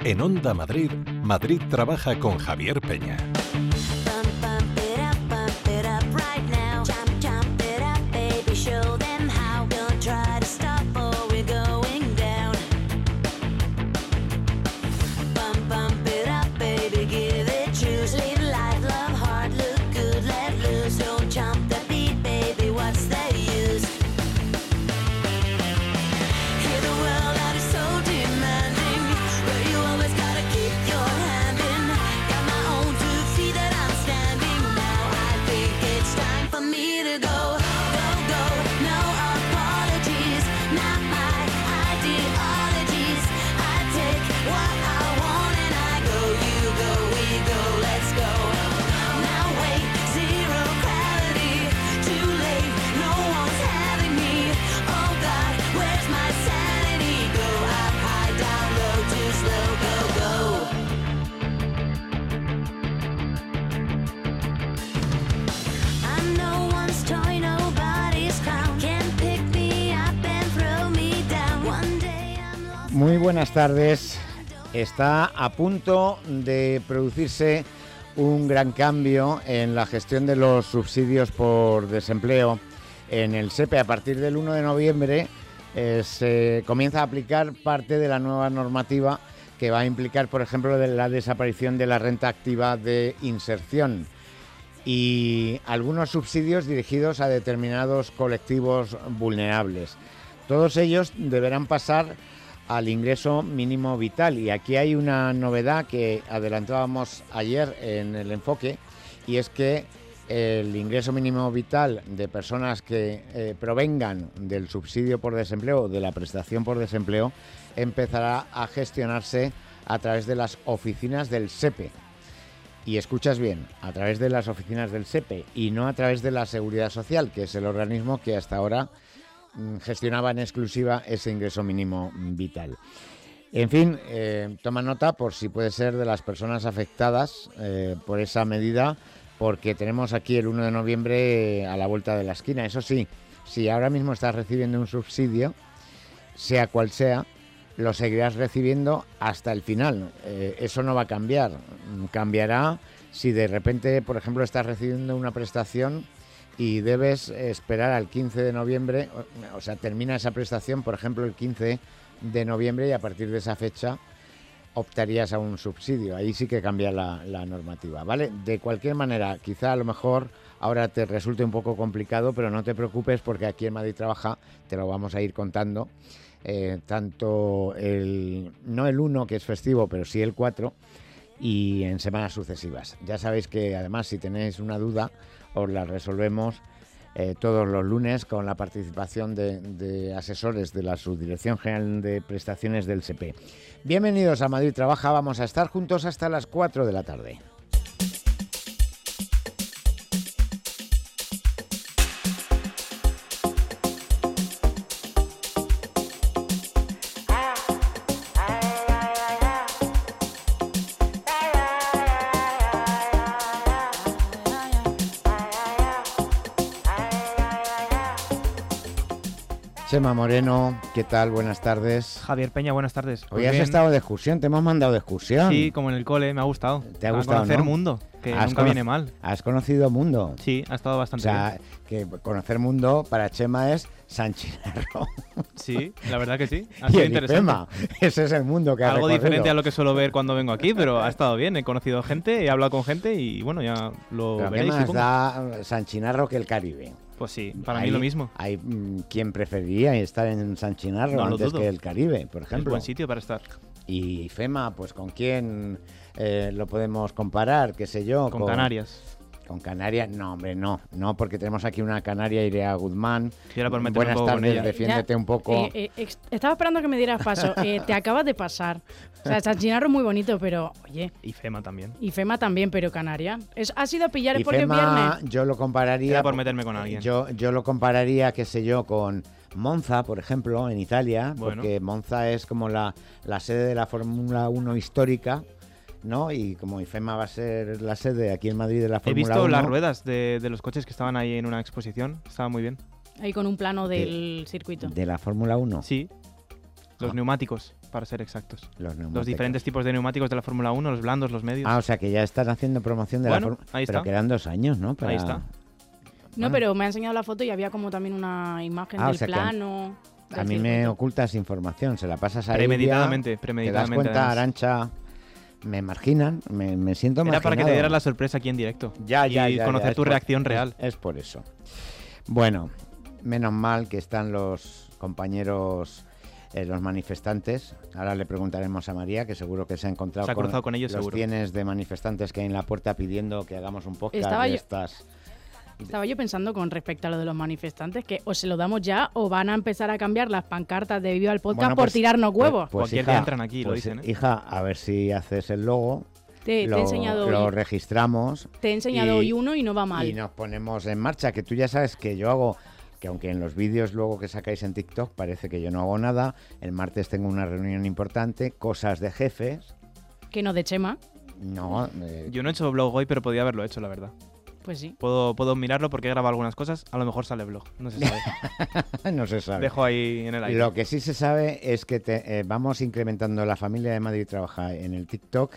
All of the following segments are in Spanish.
En Onda Madrid, Madrid trabaja con Javier Peña. Muy buenas tardes. Está a punto de producirse un gran cambio en la gestión de los subsidios por desempleo en el SEPE. A partir del 1 de noviembre se comienza a aplicar parte de la nueva normativa que va a implicar, por ejemplo, la desaparición de la renta activa de inserción y algunos subsidios dirigidos a determinados colectivos vulnerables. Todos ellos deberán pasar al ingreso mínimo vital, y aquí hay una novedad que adelantábamos ayer en el enfoque, y es que el ingreso mínimo vital de personas que provengan del subsidio por desempleo o de la prestación por desempleo empezará a gestionarse a través de las oficinas del SEPE. Y escuchas bien, a través de las oficinas del SEPE y no a través de la Seguridad Social, que es el organismo que hasta ahora gestionaba en exclusiva ese ingreso mínimo vital. En fin, toma nota por si puede ser de las personas afectadas por esa medida, porque tenemos aquí el 1 de noviembre a la vuelta de la esquina. Eso sí, si ahora mismo estás recibiendo un subsidio, sea cual sea, lo seguirás recibiendo hasta el final. Eso no va a cambiar. Cambiará si de repente, por ejemplo, estás recibiendo una prestación y debes esperar al 15 de noviembre, o sea, termina esa prestación, por ejemplo, el 15 de noviembre, y a partir de esa fecha optarías a un subsidio. Ahí sí que cambia la normativa, ¿vale? De cualquier manera, quizá a lo mejor ahora te resulte un poco complicado, pero no te preocupes, porque aquí en Madrid Trabaja te lo vamos a ir contando, tanto no el 1, que es festivo, pero sí el 4, y en semanas sucesivas. Ya sabéis que además, si tenéis una duda, os la resolvemos todos los lunes con la participación de asesores de la Subdirección General de Prestaciones del SEPE. Bienvenidos a Madrid Trabaja, vamos a estar juntos hasta las 4 de la tarde. Chema Moreno, ¿qué tal? Buenas tardes. Javier Peña, buenas tardes. Hoy has estado de excursión, te hemos mandado de excursión. Sí, como en el cole, me ha gustado. ¿Te ha gustado, conocer no? mundo, que nunca viene mal. ¿Has conocido mundo? Sí, ha estado bastante bien. O sea, que conocer mundo para Chema es San Chinarro. Sí, la verdad que sí. Ha Y sido el interesante. IFEMA, ese es el mundo que ha Algo recorrido. diferente a lo que suelo ver cuando vengo aquí, pero ha estado bien. He conocido gente, he hablado con gente y bueno, ya lo Pero ¿qué veréis, más supongo. da San Chinarro que el Caribe? Pues sí, para mí lo mismo. Hay quien preferiría estar en San Chinarro No lo antes dudo. que el Caribe, por Es ejemplo. buen sitio para estar. Y IFEMA, pues ¿con quién lo podemos comparar? ¿Qué sé yo? Con Canarias. Con Canarias, no, hombre, no, porque tenemos aquí una canaria, Irea Guzmán. Sí, era por meterme Buenas un poco con tardes, ella. defiéndete un poco. Estaba esperando que me dieras paso. Te acabas de pasar. O sea, San Chinarro es muy bonito, pero, oye, Y FEMA también. y FEMA también, pero Canarias. Ha sido a pillar, es porque es IFEMA, viernes. yo lo compararía. Era por meterme con alguien. Yo lo compararía, qué sé yo, con Monza, por ejemplo, en Italia, Bueno. porque Monza es como la sede de la Fórmula 1 histórica, ¿no? Y como IFEMA va a ser la sede aquí en Madrid de la He Fórmula 1. visto las ruedas de los coches que estaban ahí en una exposición. Estaba muy bien. Ahí con un plano del circuito. De la Fórmula 1. Sí. Los neumáticos, para ser exactos. Los neumáticos. Los diferentes tipos de neumáticos de la Fórmula 1, los blandos, los medios. O sea que ya están haciendo promoción de la Fórmula 1. Ahí Pero está. quedan 2 años, ¿no? Ahí está. No, pero me ha enseñado la foto y había como también una imagen o del sea que plano. A mí me ocultas información, se la pasas a Premeditadamente, Te das cuenta, además. Arantxa, me marginan, me siento Era marginado. para que te dieras la sorpresa aquí en directo. Y conocer tu reacción real. Es por eso. Bueno, menos mal que están los compañeros, los manifestantes. Ahora le preguntaremos a María, que seguro que se ha encontrado Se ha cruzado con ellos, los seguro. cientos de manifestantes que hay en la puerta pidiendo que hagamos un podcast Estaba de yo- estas. Estaba yo pensando con respecto a lo de los manifestantes que o se lo damos ya o van a empezar a cambiar las pancartas de Viva el Podcast Bueno, por pues- tirarnos huevos. Cualquier día entran aquí y lo dicen, ¿eh? Hija, a ver si haces el logo. Te he enseñado lo hoy. registramos. Te he enseñado y- hoy uno y no va mal. Y nos ponemos en marcha, que tú ya sabes que yo hago, que aunque en los vídeos luego que sacáis en TikTok parece que yo no hago nada, el martes tengo una reunión importante, cosas de jefes. Que no de Chema. No, Yo no he hecho blog hoy, pero podía haberlo hecho, la verdad. Pues sí. Puedo mirarlo porque he grabado algunas cosas. A lo mejor sale blog. No se sabe. no se sabe. Dejo ahí en el aire. Lo que sí se sabe es que vamos incrementando la familia de Madrid Trabaja en el TikTok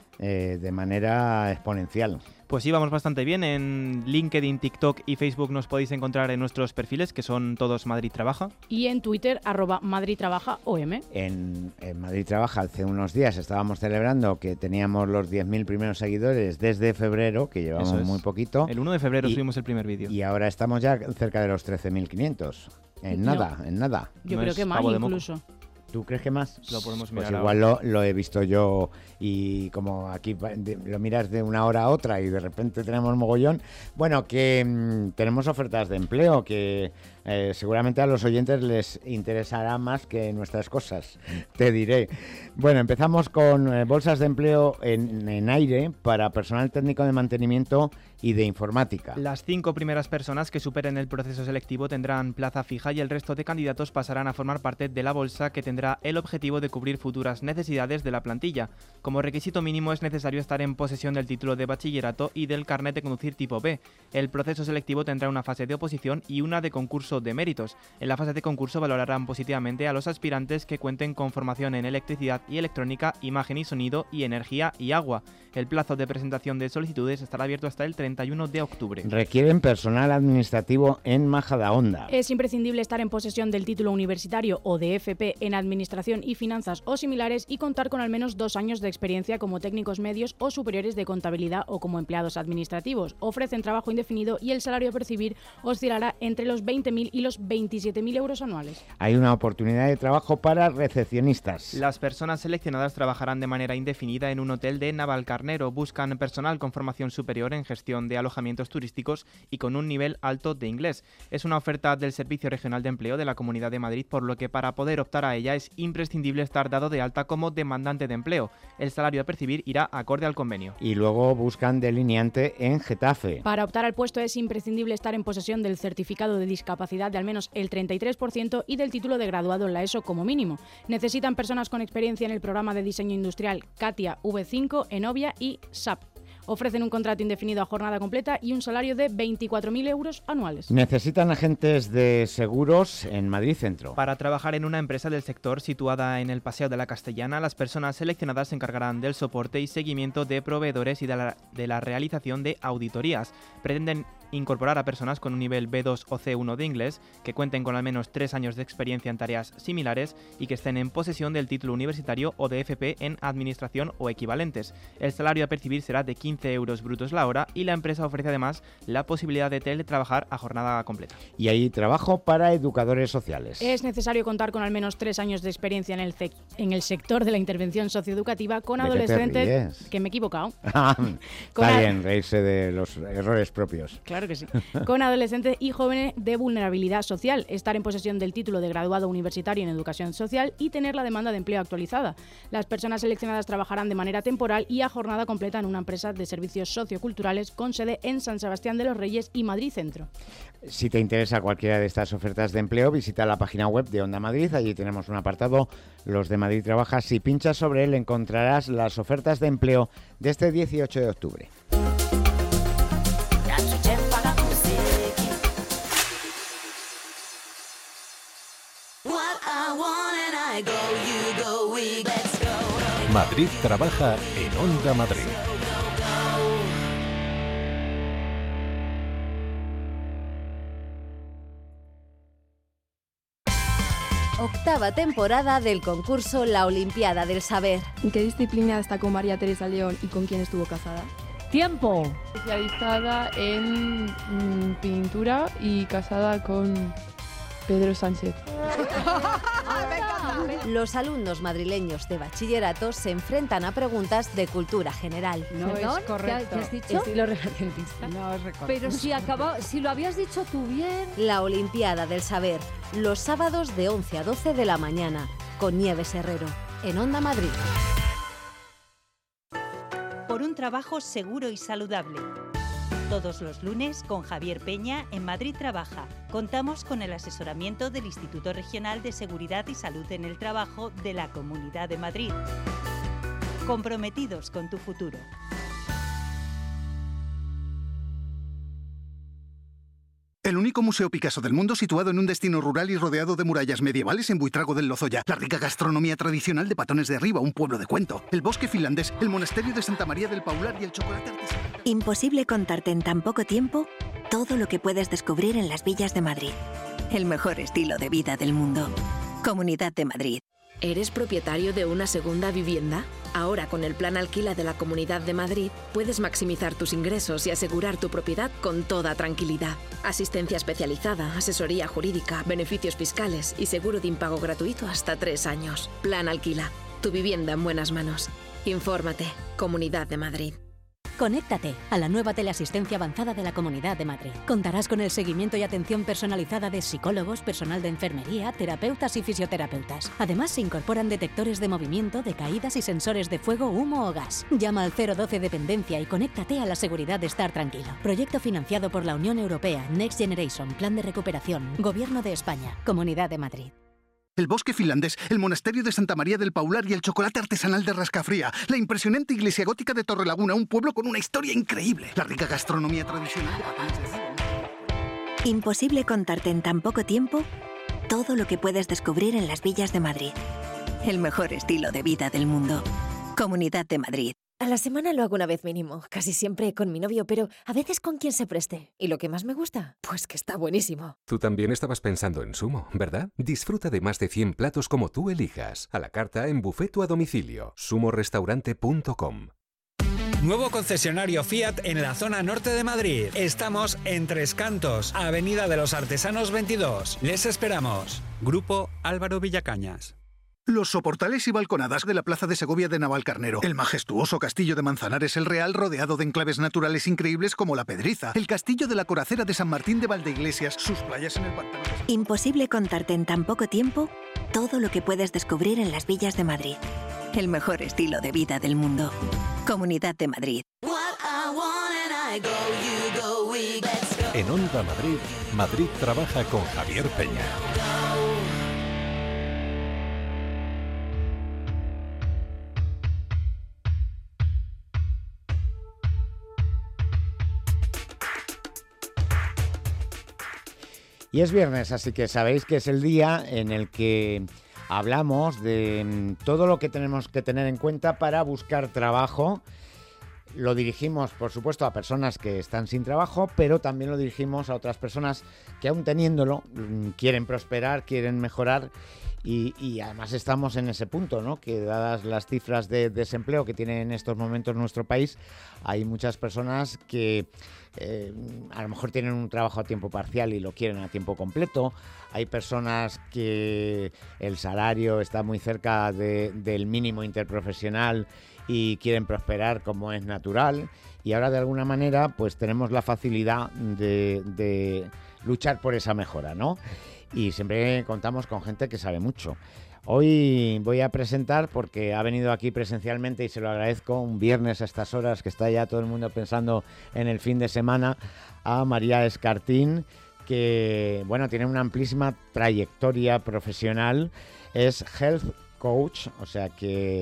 de manera exponencial. Pues sí, vamos bastante bien. En LinkedIn, TikTok y Facebook nos podéis encontrar en nuestros perfiles, que son todos Madrid Trabaja. Y en Twitter, @MadridTrabajaOM. En Madrid Trabaja hace unos días estábamos celebrando que teníamos los 10.000 primeros seguidores desde febrero, que llevamos Eso es. muy poquito. El 1 de febrero Y- subimos el primer vídeo. Y ahora estamos ya cerca de los 13.500. En No. nada, en nada. Yo No creo es que más pavo de moco. incluso. ¿Tú crees que más? Lo podemos Pues mirar igual lo he visto yo y como aquí lo miras de una hora a otra y de repente tenemos mogollón. Bueno, que tenemos ofertas de empleo que seguramente a los oyentes les interesará más que nuestras cosas, te diré. Bueno, empezamos con bolsas de empleo en aire para personal técnico de mantenimiento y de informática. Las 5 primeras personas que superen el proceso selectivo tendrán plaza fija y el resto de candidatos pasarán a formar parte de la bolsa, que tendrá el objetivo de cubrir futuras necesidades de la plantilla. Como requisito mínimo es necesario estar en posesión del título de bachillerato y del carnet de conducir tipo B. El proceso selectivo tendrá una fase de oposición y una de concurso de méritos. En la fase de concurso valorarán positivamente a los aspirantes que cuenten con formación en electricidad y electrónica, imagen y sonido y energía y agua. El plazo de presentación de solicitudes estará abierto hasta el 31 de octubre. Requieren personal administrativo en Majadahonda. Es imprescindible estar en posesión del título universitario o de FP en Administración y Finanzas o similares y contar con al menos 2 años de experiencia como técnicos medios o superiores de contabilidad o como empleados administrativos. Ofrecen trabajo indefinido y el salario a percibir oscilará entre los 20.000 y los 27.000 euros anuales. Hay una oportunidad de trabajo para recepcionistas. Las personas seleccionadas trabajarán de manera indefinida en un hotel de Navalcarnero. Buscan personal con formación superior en gestión de alojamientos turísticos y con un nivel alto de inglés. Es una oferta del Servicio Regional de Empleo de la Comunidad de Madrid, por lo que para poder optar a ella es imprescindible estar dado de alta como demandante de empleo. El salario a percibir irá acorde al convenio. Y luego buscan delineante en Getafe. Para optar al puesto es imprescindible estar en posesión del certificado de discapacidad de al menos el 33% y del título de graduado en la ESO como mínimo. Necesitan personas con experiencia en el programa de diseño industrial CATIA V5, ENOVIA y SAP. Ofrecen un contrato indefinido a jornada completa y un salario de 24.000 euros anuales. Necesitan agentes de seguros en Madrid Centro. Para trabajar en una empresa del sector situada en el Paseo de la Castellana, las personas seleccionadas se encargarán del soporte y seguimiento de proveedores y de la realización de auditorías. Pretenden incorporar a personas con un nivel B2 o C1 de inglés, que cuenten con al menos 3 años de experiencia en tareas similares y que estén en posesión del título universitario o de FP en administración o equivalentes. El salario a percibir será de 15 euros brutos la hora y la empresa ofrece además la posibilidad de teletrabajar a jornada completa. Y hay trabajo para educadores sociales. Es necesario contar con al menos 3 años de experiencia en el sector de la intervención socioeducativa con ¿De qué te adolescentes... ríes? Que me he equivocado. Está bien reírse de los errores propios. Claro que sí. Con adolescentes y jóvenes de vulnerabilidad social, estar en posesión del título de graduado universitario en educación social y tener la demanda de empleo actualizada. Las personas seleccionadas trabajarán de manera temporal y a jornada completa en una empresa de servicios socioculturales con sede en San Sebastián de los Reyes y Madrid Centro. Si te interesa cualquiera de estas ofertas de empleo, visita la página web de Onda Madrid. Allí tenemos un apartado, Los de Madrid Trabaja. Si pinchas sobre él encontrarás las ofertas de empleo de este 18 de octubre. What I want and Madrid trabaja en Onda Madrid. Octava temporada del concurso La Olimpiada del Saber. ¿En qué disciplina destacó María Teresa León y con quién estuvo casada? ¡Tiempo! Especializada en pintura y casada con Pedro Sánchez. Los alumnos madrileños de bachillerato se enfrentan a preguntas de cultura general. No es correcto. ¿Qué has dicho? Estilo renacentista. No es correcto. Pero si lo habías dicho tú bien. La Olimpiada del Saber, los sábados de 11 a 12 de la mañana, con Nieves Herrero, en Onda Madrid. Por un trabajo seguro y saludable. Todos los lunes con Javier Peña en Madrid Trabaja. Contamos con el asesoramiento del Instituto Regional de Seguridad y Salud en el Trabajo de la Comunidad de Madrid. Comprometidos con tu futuro. El único museo Picasso del mundo situado en un destino rural y rodeado de murallas medievales en Buitrago del Lozoya. La rica gastronomía tradicional de Patones de Arriba, un pueblo de cuento. El bosque finlandés, el monasterio de Santa María del Paular y el chocolate artesanal. Imposible contarte en tan poco tiempo todo lo que puedes descubrir en las villas de Madrid. El mejor estilo de vida del mundo. Comunidad de Madrid. ¿Eres propietario de una segunda vivienda? Ahora, con el Plan Alquila de la Comunidad de Madrid, puedes maximizar tus ingresos y asegurar tu propiedad con toda tranquilidad. Asistencia especializada, asesoría jurídica, beneficios fiscales y seguro de impago gratuito hasta 3 años. Plan Alquila. Tu vivienda en buenas manos. Infórmate. Comunidad de Madrid. Conéctate a la nueva teleasistencia avanzada de la Comunidad de Madrid. Contarás con el seguimiento y atención personalizada de psicólogos, personal de enfermería, terapeutas y fisioterapeutas. Además, se incorporan detectores de movimiento, de caídas y sensores de fuego, humo o gas. Llama al 012 Dependencia y conéctate a la seguridad de estar tranquilo. Proyecto financiado por la Unión Europea, Next Generation, Plan de Recuperación, Gobierno de España, Comunidad de Madrid. El bosque finlandés, el monasterio de Santa María del Paular y el chocolate artesanal de Rascafría. La impresionante iglesia gótica de Torrelaguna, un pueblo con una historia increíble. La rica gastronomía tradicional de Patones de Arriba. Imposible contarte en tan poco tiempo todo lo que puedes descubrir en las villas de Madrid. El mejor estilo de vida del mundo. Comunidad de Madrid. A la semana lo hago una vez mínimo, casi siempre con mi novio, pero a veces con quien se preste. ¿Y lo que más me gusta? Pues que está buenísimo. Tú también estabas pensando en Sumo, ¿verdad? Disfruta de más de 100 platos como tú elijas. A la carta, en buffet o a domicilio. sumorestaurante.com. Nuevo concesionario Fiat en la zona norte de Madrid. Estamos en Tres Cantos, Avenida de los Artesanos 22. Les esperamos. Grupo Álvaro Villacañas. Los soportales y balconadas de la Plaza de Segovia de Navalcarnero. El majestuoso castillo de Manzanares el Real, rodeado de enclaves naturales increíbles como La Pedriza. El castillo de la Coracera de San Martín de Valdeiglesias. Sus playas en el pantano. Imposible contarte en tan poco tiempo todo lo que puedes descubrir en las villas de Madrid. El mejor estilo de vida del mundo. Comunidad de Madrid. En Onda Madrid, Madrid trabaja con Javier Peña. Y es viernes, así que sabéis que es el día en el que hablamos de todo lo que tenemos que tener en cuenta para buscar trabajo. Lo dirigimos, por supuesto, a personas que están sin trabajo, pero también lo dirigimos a otras personas que, aún teniéndolo, quieren prosperar, quieren mejorar. Y además estamos en ese punto, ¿no? Que dadas las cifras de desempleo que tiene en estos momentos nuestro país, hay muchas personas que a lo mejor tienen un trabajo a tiempo parcial y lo quieren a tiempo completo. Hay personas que el salario está muy cerca del mínimo interprofesional y quieren prosperar como es natural. Y ahora, de alguna manera, pues tenemos la facilidad de luchar por esa mejora, ¿no? Y siempre contamos con gente que sabe mucho. Hoy voy a presentar, porque ha venido aquí presencialmente y se lo agradezco, un viernes a estas horas que está ya todo el mundo pensando en el fin de semana, a María Escartín, que bueno, tiene una amplísima trayectoria profesional, es health coach, o sea que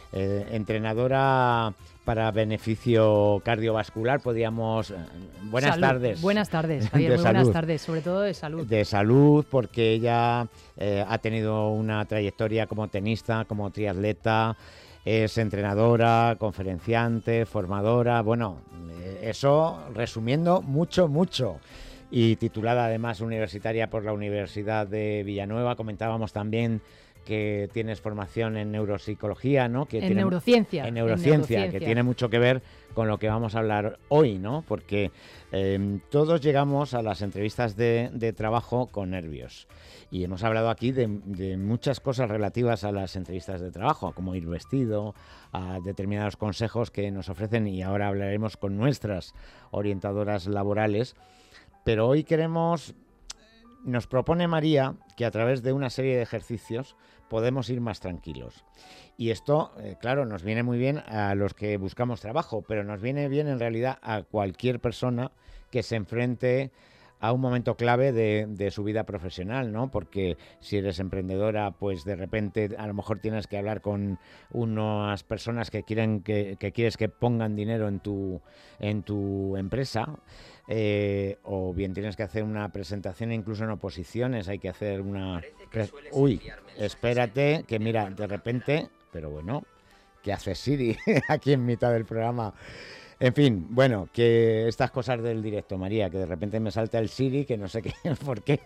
entrenadora para beneficio cardiovascular, podríamos... Buenas salud. Tardes. Buenas tardes, Javier, muy buenas tardes, sobre todo de salud. De salud, porque ella ha tenido una trayectoria como tenista, como triatleta, es entrenadora, conferenciante, formadora, bueno, eso resumiendo mucho. Y titulada además universitaria por la Universidad de Villanueva. Comentábamos también que tienes formación en neuropsicología, ¿no? En neurociencia, que tiene mucho que ver con lo que vamos a hablar hoy, ¿no? Porque todos llegamos a las entrevistas de trabajo con nervios. Y hemos hablado aquí de muchas cosas relativas a las entrevistas de trabajo, como ir vestido, a determinados consejos que nos ofrecen, y ahora hablaremos con nuestras orientadoras laborales. Pero hoy nos propone María que a través de una serie de ejercicios podemos ir más tranquilos. Y esto, claro, nos viene muy bien a los que buscamos trabajo, pero nos viene bien en realidad a cualquier persona que se enfrente a un momento clave de su vida profesional, ¿no? Porque si eres emprendedora, pues de repente a lo mejor tienes que hablar con unas personas que quieres que pongan dinero en tu empresa, o bien tienes que hacer una presentación incluso en oposiciones, hay que hacer una... Uy, espérate, que mira, de repente, pero bueno, ¿qué hace Siri aquí en mitad del programa? En fin, bueno, que estas cosas del directo, María, que de repente me salta el Siri, que no sé qué, por qué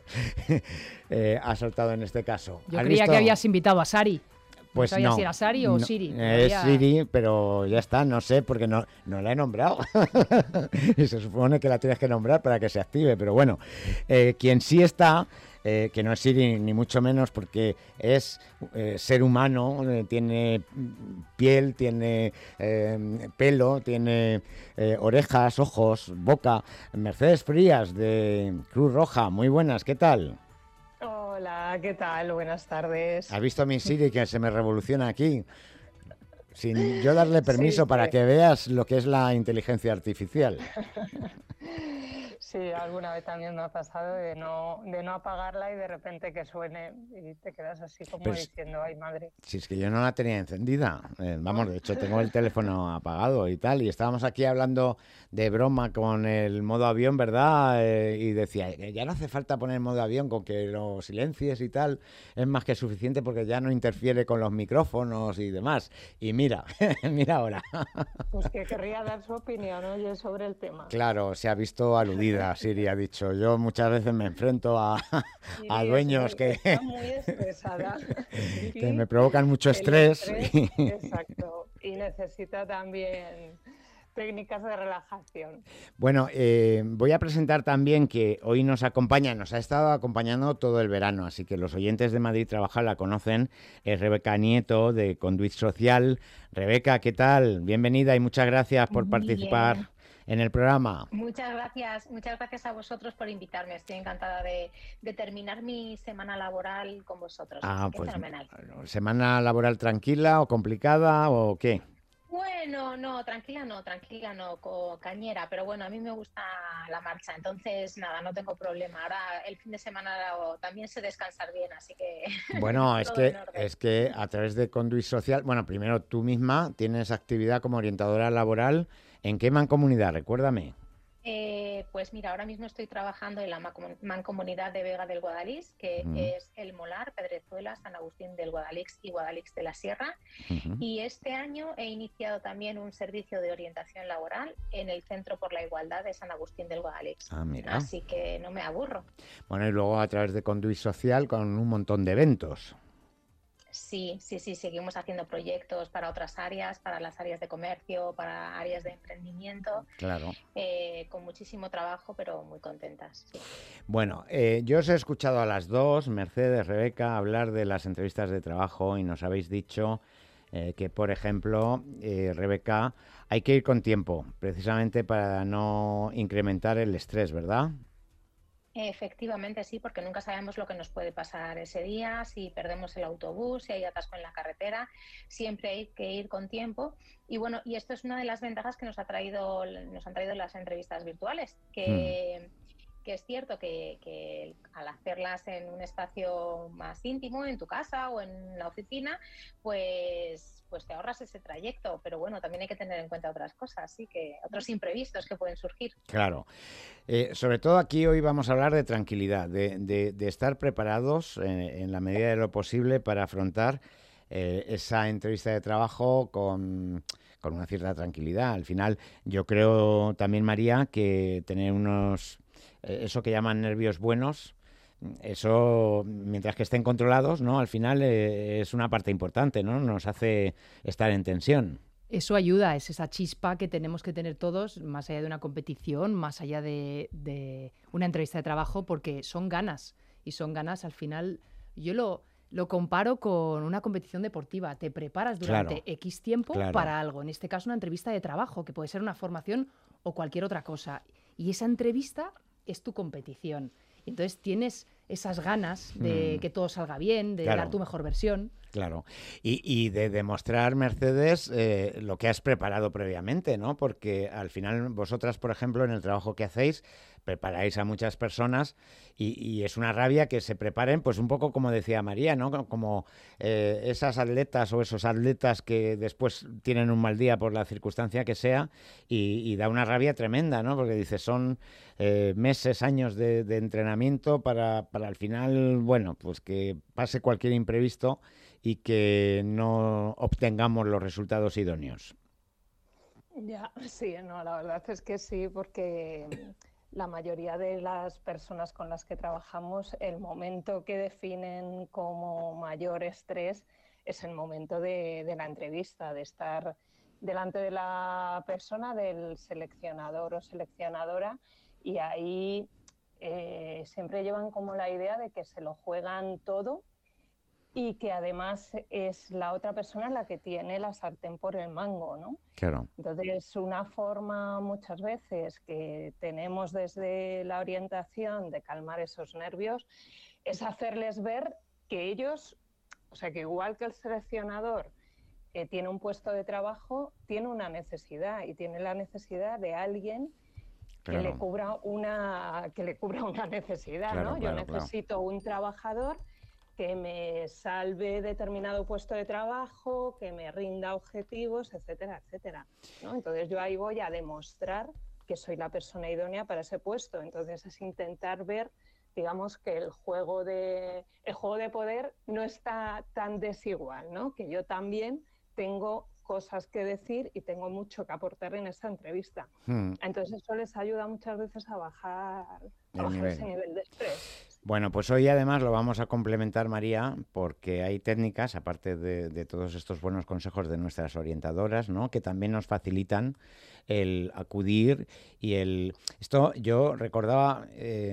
ha saltado en este caso. Yo creía que habías invitado a Sari. Pues no sabía no. si era Sari o Siri. Es Siri, pero ya está, no sé, porque no la he nombrado. Y se supone que la tienes que nombrar para que se active, pero bueno, quien sí está... que no es Siri ni mucho menos, porque es ser humano, tiene piel, tiene pelo, tiene orejas, ojos, boca. Mercedes Frías, de Cruz Roja, muy buenas, ¿qué tal? Hola, ¿qué tal? Buenas tardes. ¿Has visto a mi Siri que se me revoluciona aquí? Sin yo darle permiso, sí, para que veas lo que es la inteligencia artificial. Sí, alguna vez también me ha pasado de no apagarla y de repente que suene y te quedas así como diciendo, ay madre. Si es que yo no la tenía encendida, vamos, de hecho tengo el teléfono apagado y tal, y estábamos aquí hablando de broma con el modo avión, ¿verdad? Y decía, ya no hace falta poner modo avión, con que lo silencies y tal, es más que suficiente porque ya no interfiere con los micrófonos y demás. Y mira, mira ahora. Pues que querría dar su opinión, oye, sobre el tema. Claro, se ha visto aludida. Siri ha dicho, yo muchas veces me enfrento a dueños que muy estresada. que me provocan mucho estrés. Exacto, y necesita también técnicas de relajación. Bueno, voy a presentar también que hoy nos ha estado acompañando todo el verano, así que los oyentes de Madrid Trabaja la conocen, es Rebeca Nieto, de Conduit Social. Rebeca, ¿qué tal? Bienvenida y muchas gracias por participar en el programa. Muchas gracias a vosotros por invitarme. Estoy encantada de terminar mi semana laboral con vosotros. Pues fenomenal. ¿Semana laboral tranquila o complicada o qué? Bueno, tranquila no, cañera, pero bueno, a mí me gusta la marcha, entonces nada, no tengo problema. Ahora el fin de semana también sé descansar bien, así que... Bueno, es que a través de Conduit Social, bueno, primero tú misma tienes actividad como orientadora laboral. ¿En qué mancomunidad? Recuérdame. Pues mira, ahora mismo estoy trabajando en la mancomunidad de Vega del Guadalix, que es El Molar, Pedrezuela, San Agustín del Guadalix y Guadalix de la Sierra. Y este año he iniciado también un servicio de orientación laboral en el Centro por la Igualdad de San Agustín del Guadalix. Mira. Así que no me aburro. Bueno, y luego a través de Conduit Social con un montón de eventos. Sí, seguimos haciendo proyectos para otras áreas, para las áreas de comercio, para áreas de emprendimiento. Claro. Con muchísimo trabajo, pero muy contentas. Sí. Bueno, yo os he escuchado a las dos, Mercedes, Rebeca, hablar de las entrevistas de trabajo y nos habéis dicho que, por ejemplo, Rebeca, hay que ir con tiempo, precisamente para no incrementar el estrés, ¿verdad? Efectivamente, sí, porque nunca sabemos lo que nos puede pasar ese día, si perdemos el autobús, si hay atasco en la carretera, siempre hay que ir con tiempo. Y bueno, y esto es una de las ventajas que nos han traído las entrevistas virtuales, que que es cierto que al hacerlas en un espacio más íntimo, en tu casa o en la oficina, pues te ahorras ese trayecto. Pero bueno, también hay que tener en cuenta otras cosas, sí, que otros imprevistos que pueden surgir. Claro. Sobre todo aquí hoy vamos a hablar de tranquilidad, de estar preparados en la medida de lo posible para afrontar esa entrevista de trabajo con una cierta tranquilidad. Al final, yo creo también, María, que tener eso que llaman nervios buenos, eso, mientras que estén controlados, ¿no? Al final es una parte importante, ¿no? Nos hace estar en tensión. Eso ayuda, es esa chispa que tenemos que tener todos, más allá de una competición, más allá de una entrevista de trabajo, porque son ganas. Y son ganas, al final, yo lo comparo con una competición deportiva. Te preparas durante X tiempo para algo. En este caso, una entrevista de trabajo, que puede ser una formación o cualquier otra cosa. Y esa entrevista es tu competición. Entonces tienes esas ganas de que todo salga bien, de dar tu mejor versión. Claro, y de demostrar, Mercedes, lo que has preparado previamente, ¿no? Porque al final vosotras, por ejemplo, en el trabajo que hacéis, preparáis a muchas personas y es una rabia que se preparen, pues un poco como decía María, ¿no? Como esas atletas o esos atletas que después tienen un mal día por la circunstancia que sea y da una rabia tremenda, ¿no? Porque dices, son meses, años de entrenamiento para al final, bueno, pues que pase cualquier imprevisto y que no obtengamos los resultados idóneos. Ya, sí, no, la verdad es que sí, porque la mayoría de las personas con las que trabajamos, el momento que definen como mayor estrés es el momento de la entrevista, de estar delante de la persona, del seleccionador o seleccionadora, y ahí siempre llevan como la idea de que se lo juegan todo y que además es la otra persona la que tiene la sartén por el mango, ¿no? Claro. Entonces, una forma muchas veces que tenemos desde la orientación de calmar esos nervios es hacerles ver que ellos, o sea, que igual que el seleccionador tiene un puesto de trabajo, tiene una necesidad y tiene la necesidad de alguien que le cubra una necesidad, ¿no? Yo necesito un trabajador que me salve determinado puesto de trabajo, que me rinda objetivos, etcétera, etcétera, ¿no? Entonces yo ahí voy a demostrar que soy la persona idónea para ese puesto. Entonces es intentar ver, digamos, que el juego de poder no está tan desigual, ¿no? Que yo también tengo cosas que decir y tengo mucho que aportar en esa entrevista. Entonces eso les ayuda muchas veces a bajar ese nivel de estrés. Bueno, pues hoy además lo vamos a complementar, María, porque hay técnicas, aparte de todos estos buenos consejos de nuestras orientadoras, ¿no? Que también nos facilitan el acudir y Esto yo recordaba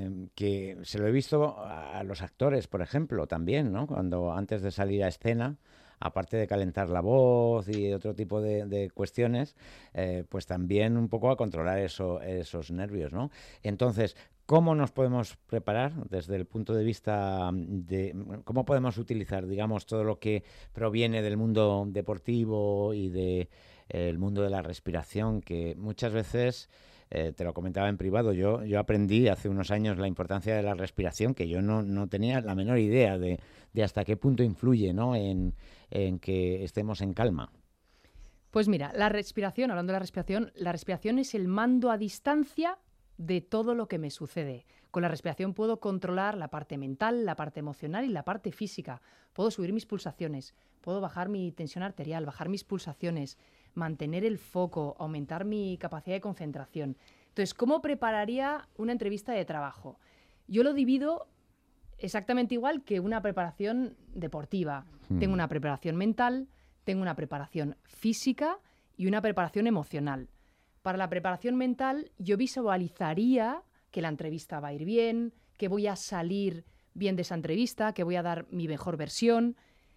que se lo he visto a los actores, por ejemplo, también, ¿no? Cuando antes de salir a escena, aparte de calentar la voz y otro tipo de cuestiones, pues también un poco a controlar esos nervios, ¿no? Entonces, ¿cómo nos podemos preparar desde el punto de vista de cómo podemos utilizar, digamos, todo lo que proviene del mundo deportivo y del mundo de la respiración, que muchas veces... te lo comentaba en privado, yo aprendí hace unos años la importancia de la respiración, que yo no tenía la menor idea de hasta qué punto influye, ¿no? en que estemos en calma. Pues mira, hablando de la respiración es el mando a distancia de todo lo que me sucede. Con la respiración puedo controlar la parte mental, la parte emocional y la parte física. Puedo subir mis pulsaciones, puedo bajar mi tensión arterial, bajar mis pulsaciones, mantener el foco, aumentar mi capacidad de concentración. Entonces, ¿cómo prepararía una entrevista de trabajo? Yo lo divido exactamente igual que una preparación deportiva. Tengo una preparación mental, tengo una preparación física y una preparación emocional. Para la preparación mental, yo visualizaría que la entrevista va a ir bien, que voy a salir bien de esa entrevista, que voy a dar mi mejor versión.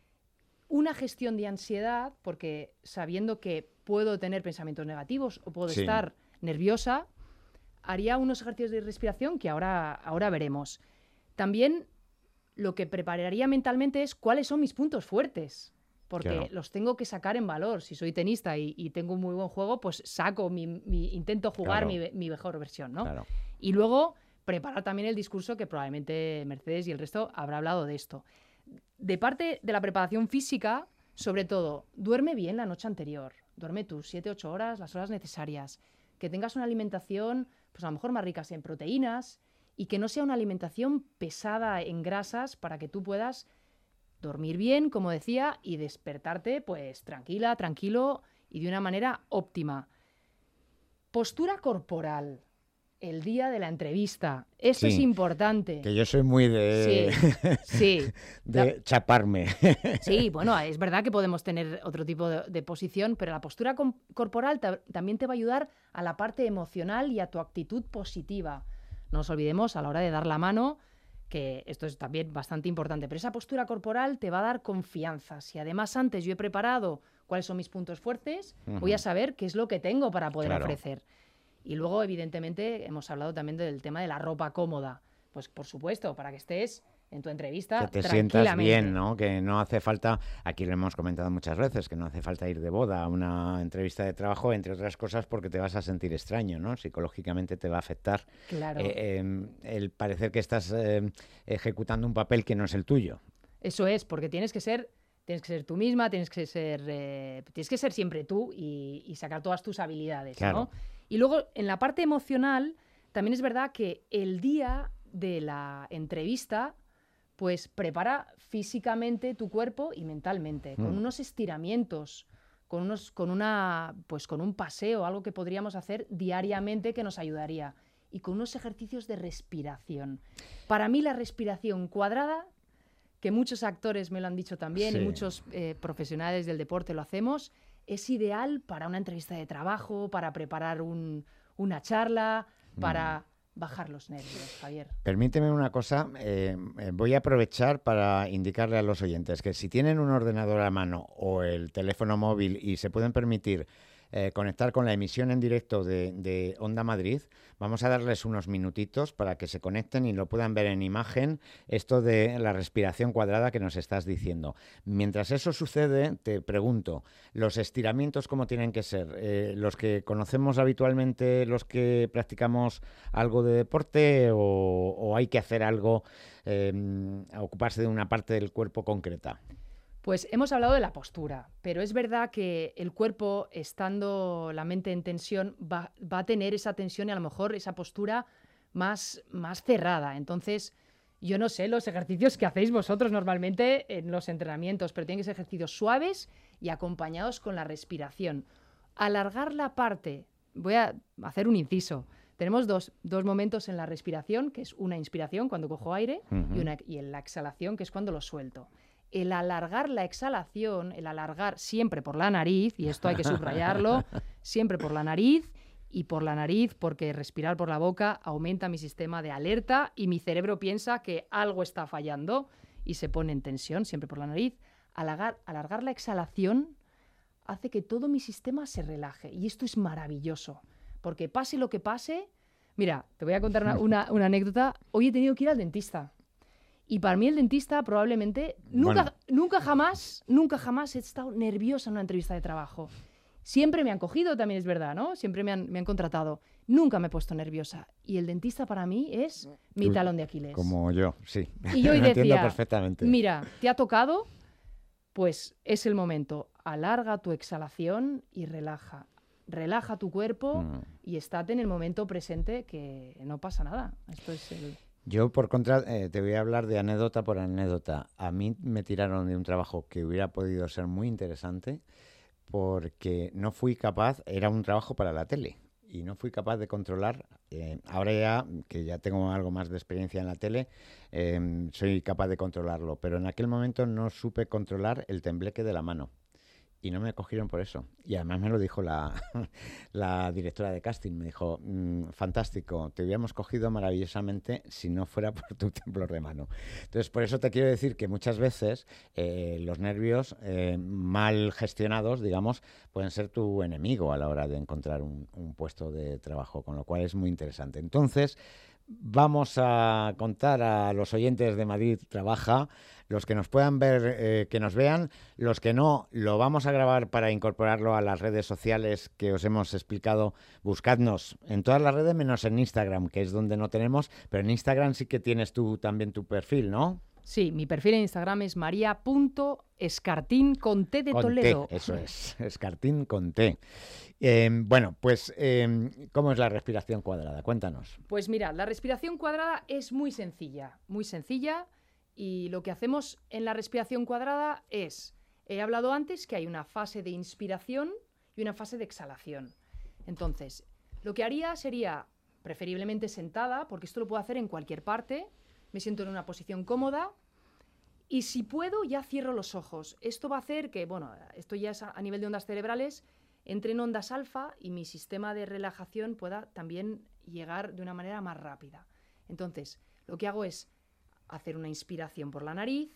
Una gestión de ansiedad, porque sabiendo que puedo tener pensamientos negativos o puedo estar nerviosa, haría unos ejercicios de respiración que ahora veremos. También lo que prepararía mentalmente es cuáles son mis puntos fuertes, porque los tengo que sacar en valor. Si soy tenista y tengo un muy buen juego, pues intento jugar mi mejor versión, ¿no? Y luego preparar también el discurso, que probablemente Mercedes y el resto habrá hablado de esto. De parte de la preparación física, sobre todo, duerme bien la noche anterior. Duerme tus 7-8 horas, las horas necesarias. Que tengas una alimentación, pues a lo mejor más rica en proteínas y que no sea una alimentación pesada en grasas para que tú puedas dormir bien, como decía, y despertarte pues tranquila, tranquilo y de una manera óptima. Postura corporal. El día de la entrevista. Esto es importante. Que yo soy muy de... Sí. de chaparme. Sí, bueno, es verdad que podemos tener otro tipo de posición, pero la postura corporal también te va a ayudar a la parte emocional y a tu actitud positiva. No nos olvidemos a la hora de dar la mano, que esto es también bastante importante, pero esa postura corporal te va a dar confianza. Si además antes yo he preparado cuáles son mis puntos fuertes, voy a saber qué es lo que tengo para poder ofrecer. Y luego, evidentemente, hemos hablado también del tema de la ropa cómoda. Pues, por supuesto, para que estés en tu entrevista que te sientas bien, ¿no? Que no hace falta, aquí lo hemos comentado muchas veces, que no hace falta ir de boda a una entrevista de trabajo, entre otras cosas porque te vas a sentir extraño, ¿no? Psicológicamente te va a afectar el parecer que estás ejecutando un papel que no es el tuyo. Eso es, porque tienes que ser tú misma, tienes que ser siempre tú y sacar todas tus habilidades, ¿no? Y luego, en la parte emocional, también es verdad que el día de la entrevista, pues prepara físicamente tu cuerpo y mentalmente, con unos estiramientos, con un paseo, algo que podríamos hacer diariamente que nos ayudaría, y con unos ejercicios de respiración. Para mí la respiración cuadrada, que muchos actores me lo han dicho también, y muchos profesionales del deporte lo hacemos, es ideal para una entrevista de trabajo, para preparar una charla, para bajar los nervios, Javier. Permíteme una cosa, voy a aprovechar para indicarle a los oyentes que si tienen un ordenador a mano o el teléfono móvil y se pueden permitir conectar con la emisión en directo de Onda Madrid, vamos a darles unos minutitos para que se conecten y lo puedan ver en imagen, esto de la respiración cuadrada que nos estás diciendo. Mientras eso sucede, te pregunto, ¿los estiramientos cómo tienen que ser? ¿Los que conocemos habitualmente, los que practicamos algo de deporte o hay que hacer algo, ocuparse de una parte del cuerpo concreta? Pues hemos hablado de la postura, pero es verdad que el cuerpo, estando la mente en tensión, va a tener esa tensión y a lo mejor esa postura más cerrada. Entonces, yo no sé los ejercicios que hacéis vosotros normalmente en los entrenamientos, pero tienen que ser ejercicios suaves y acompañados con la respiración. Alargar la parte, voy a hacer un inciso. Tenemos dos momentos en la respiración, que es una inspiración cuando cojo aire y en la exhalación, que es cuando lo suelto. El alargar la exhalación, el alargar siempre por la nariz, y esto hay que subrayarlo, siempre por la nariz, y por la nariz porque respirar por la boca aumenta mi sistema de alerta y mi cerebro piensa que algo está fallando y se pone en tensión, siempre por la nariz. Alargar la exhalación hace que todo mi sistema se relaje, y esto es maravilloso, porque pase lo que pase... Mira, te voy a contar una anécdota. Hoy he tenido que ir al dentista. Y para mí el dentista probablemente nunca jamás he estado nerviosa en una entrevista de trabajo. Siempre me han cogido, también es verdad, ¿no? Siempre me han contratado. Nunca me he puesto nerviosa. Y el dentista para mí es mi talón de Aquiles. Como yo, sí. Y yo lo entiendo decía, perfectamente. Mira, ¿te ha tocado? Pues es el momento. Alarga tu exhalación y relaja. Relaja tu cuerpo y estate en el momento presente, que no pasa nada. Esto es el... Yo, por contra, te voy a hablar de anécdota por anécdota. A mí me tiraron de un trabajo que hubiera podido ser muy interesante porque no fui capaz, era un trabajo para la tele, y no fui capaz de controlar. Ahora ya, que ya tengo algo más de experiencia en la tele, soy capaz de controlarlo, pero en aquel momento no supe controlar el tembleque de la mano. Y no me cogieron por eso. Y además me lo dijo la directora de casting. Me dijo, fantástico, te hubiéramos cogido maravillosamente si no fuera por tu temblor de mano. Entonces, por eso te quiero decir que muchas veces los nervios mal gestionados, digamos, pueden ser tu enemigo a la hora de encontrar un puesto de trabajo, con lo cual es muy interesante. Entonces, vamos a contar a los oyentes de Madrid Trabaja los que nos puedan ver, que nos vean, los que no, lo vamos a grabar para incorporarlo a las redes sociales que os hemos explicado. Buscadnos en todas las redes menos en Instagram, que es donde no tenemos, pero en Instagram sí que tienes tú también tu perfil, ¿no? Sí, mi perfil en Instagram es maria.escartín con T de Toledo. T, eso es, escartín con T. Bueno, pues, ¿cómo es la respiración cuadrada? Cuéntanos. Pues mira, la respiración cuadrada es muy sencilla, y lo que hacemos en la respiración cuadrada es, he hablado antes que hay una fase de inspiración y una fase de exhalación. Entonces, lo que haría sería, preferiblemente sentada, porque esto lo puedo hacer en cualquier parte. Me siento en una posición cómoda y si puedo ya cierro los ojos. Esto va a hacer que, bueno, esto ya es a nivel de ondas cerebrales, entre en ondas alfa y mi sistema de relajación pueda también llegar de una manera más rápida. Entonces, lo que hago es hacer una inspiración por la nariz,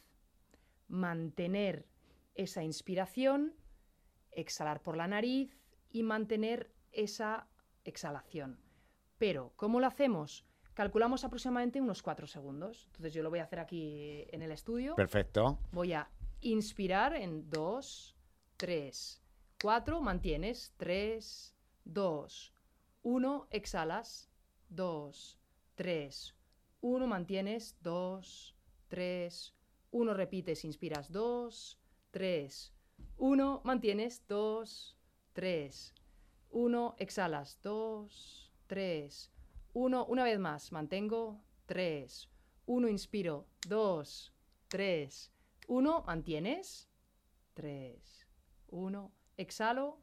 mantener esa inspiración, exhalar por la nariz y mantener esa exhalación. Pero, ¿cómo lo hacemos? Calculamos aproximadamente unos 4 segundos. Entonces yo lo voy a hacer aquí en el estudio. Perfecto. Voy a inspirar en 2, 3, 4. Mantienes. 3, 2, 1. Exhalas. 2, 3, 1. Mantienes. 2, 3, 1. Repites. Inspiras. 2, 3, 1. Mantienes. 2, 3, 1. Exhalas. 2, 3, 1, una vez más, mantengo, 3, 1, inspiro, 2, 3, 1, mantienes, 3, 1, exhalo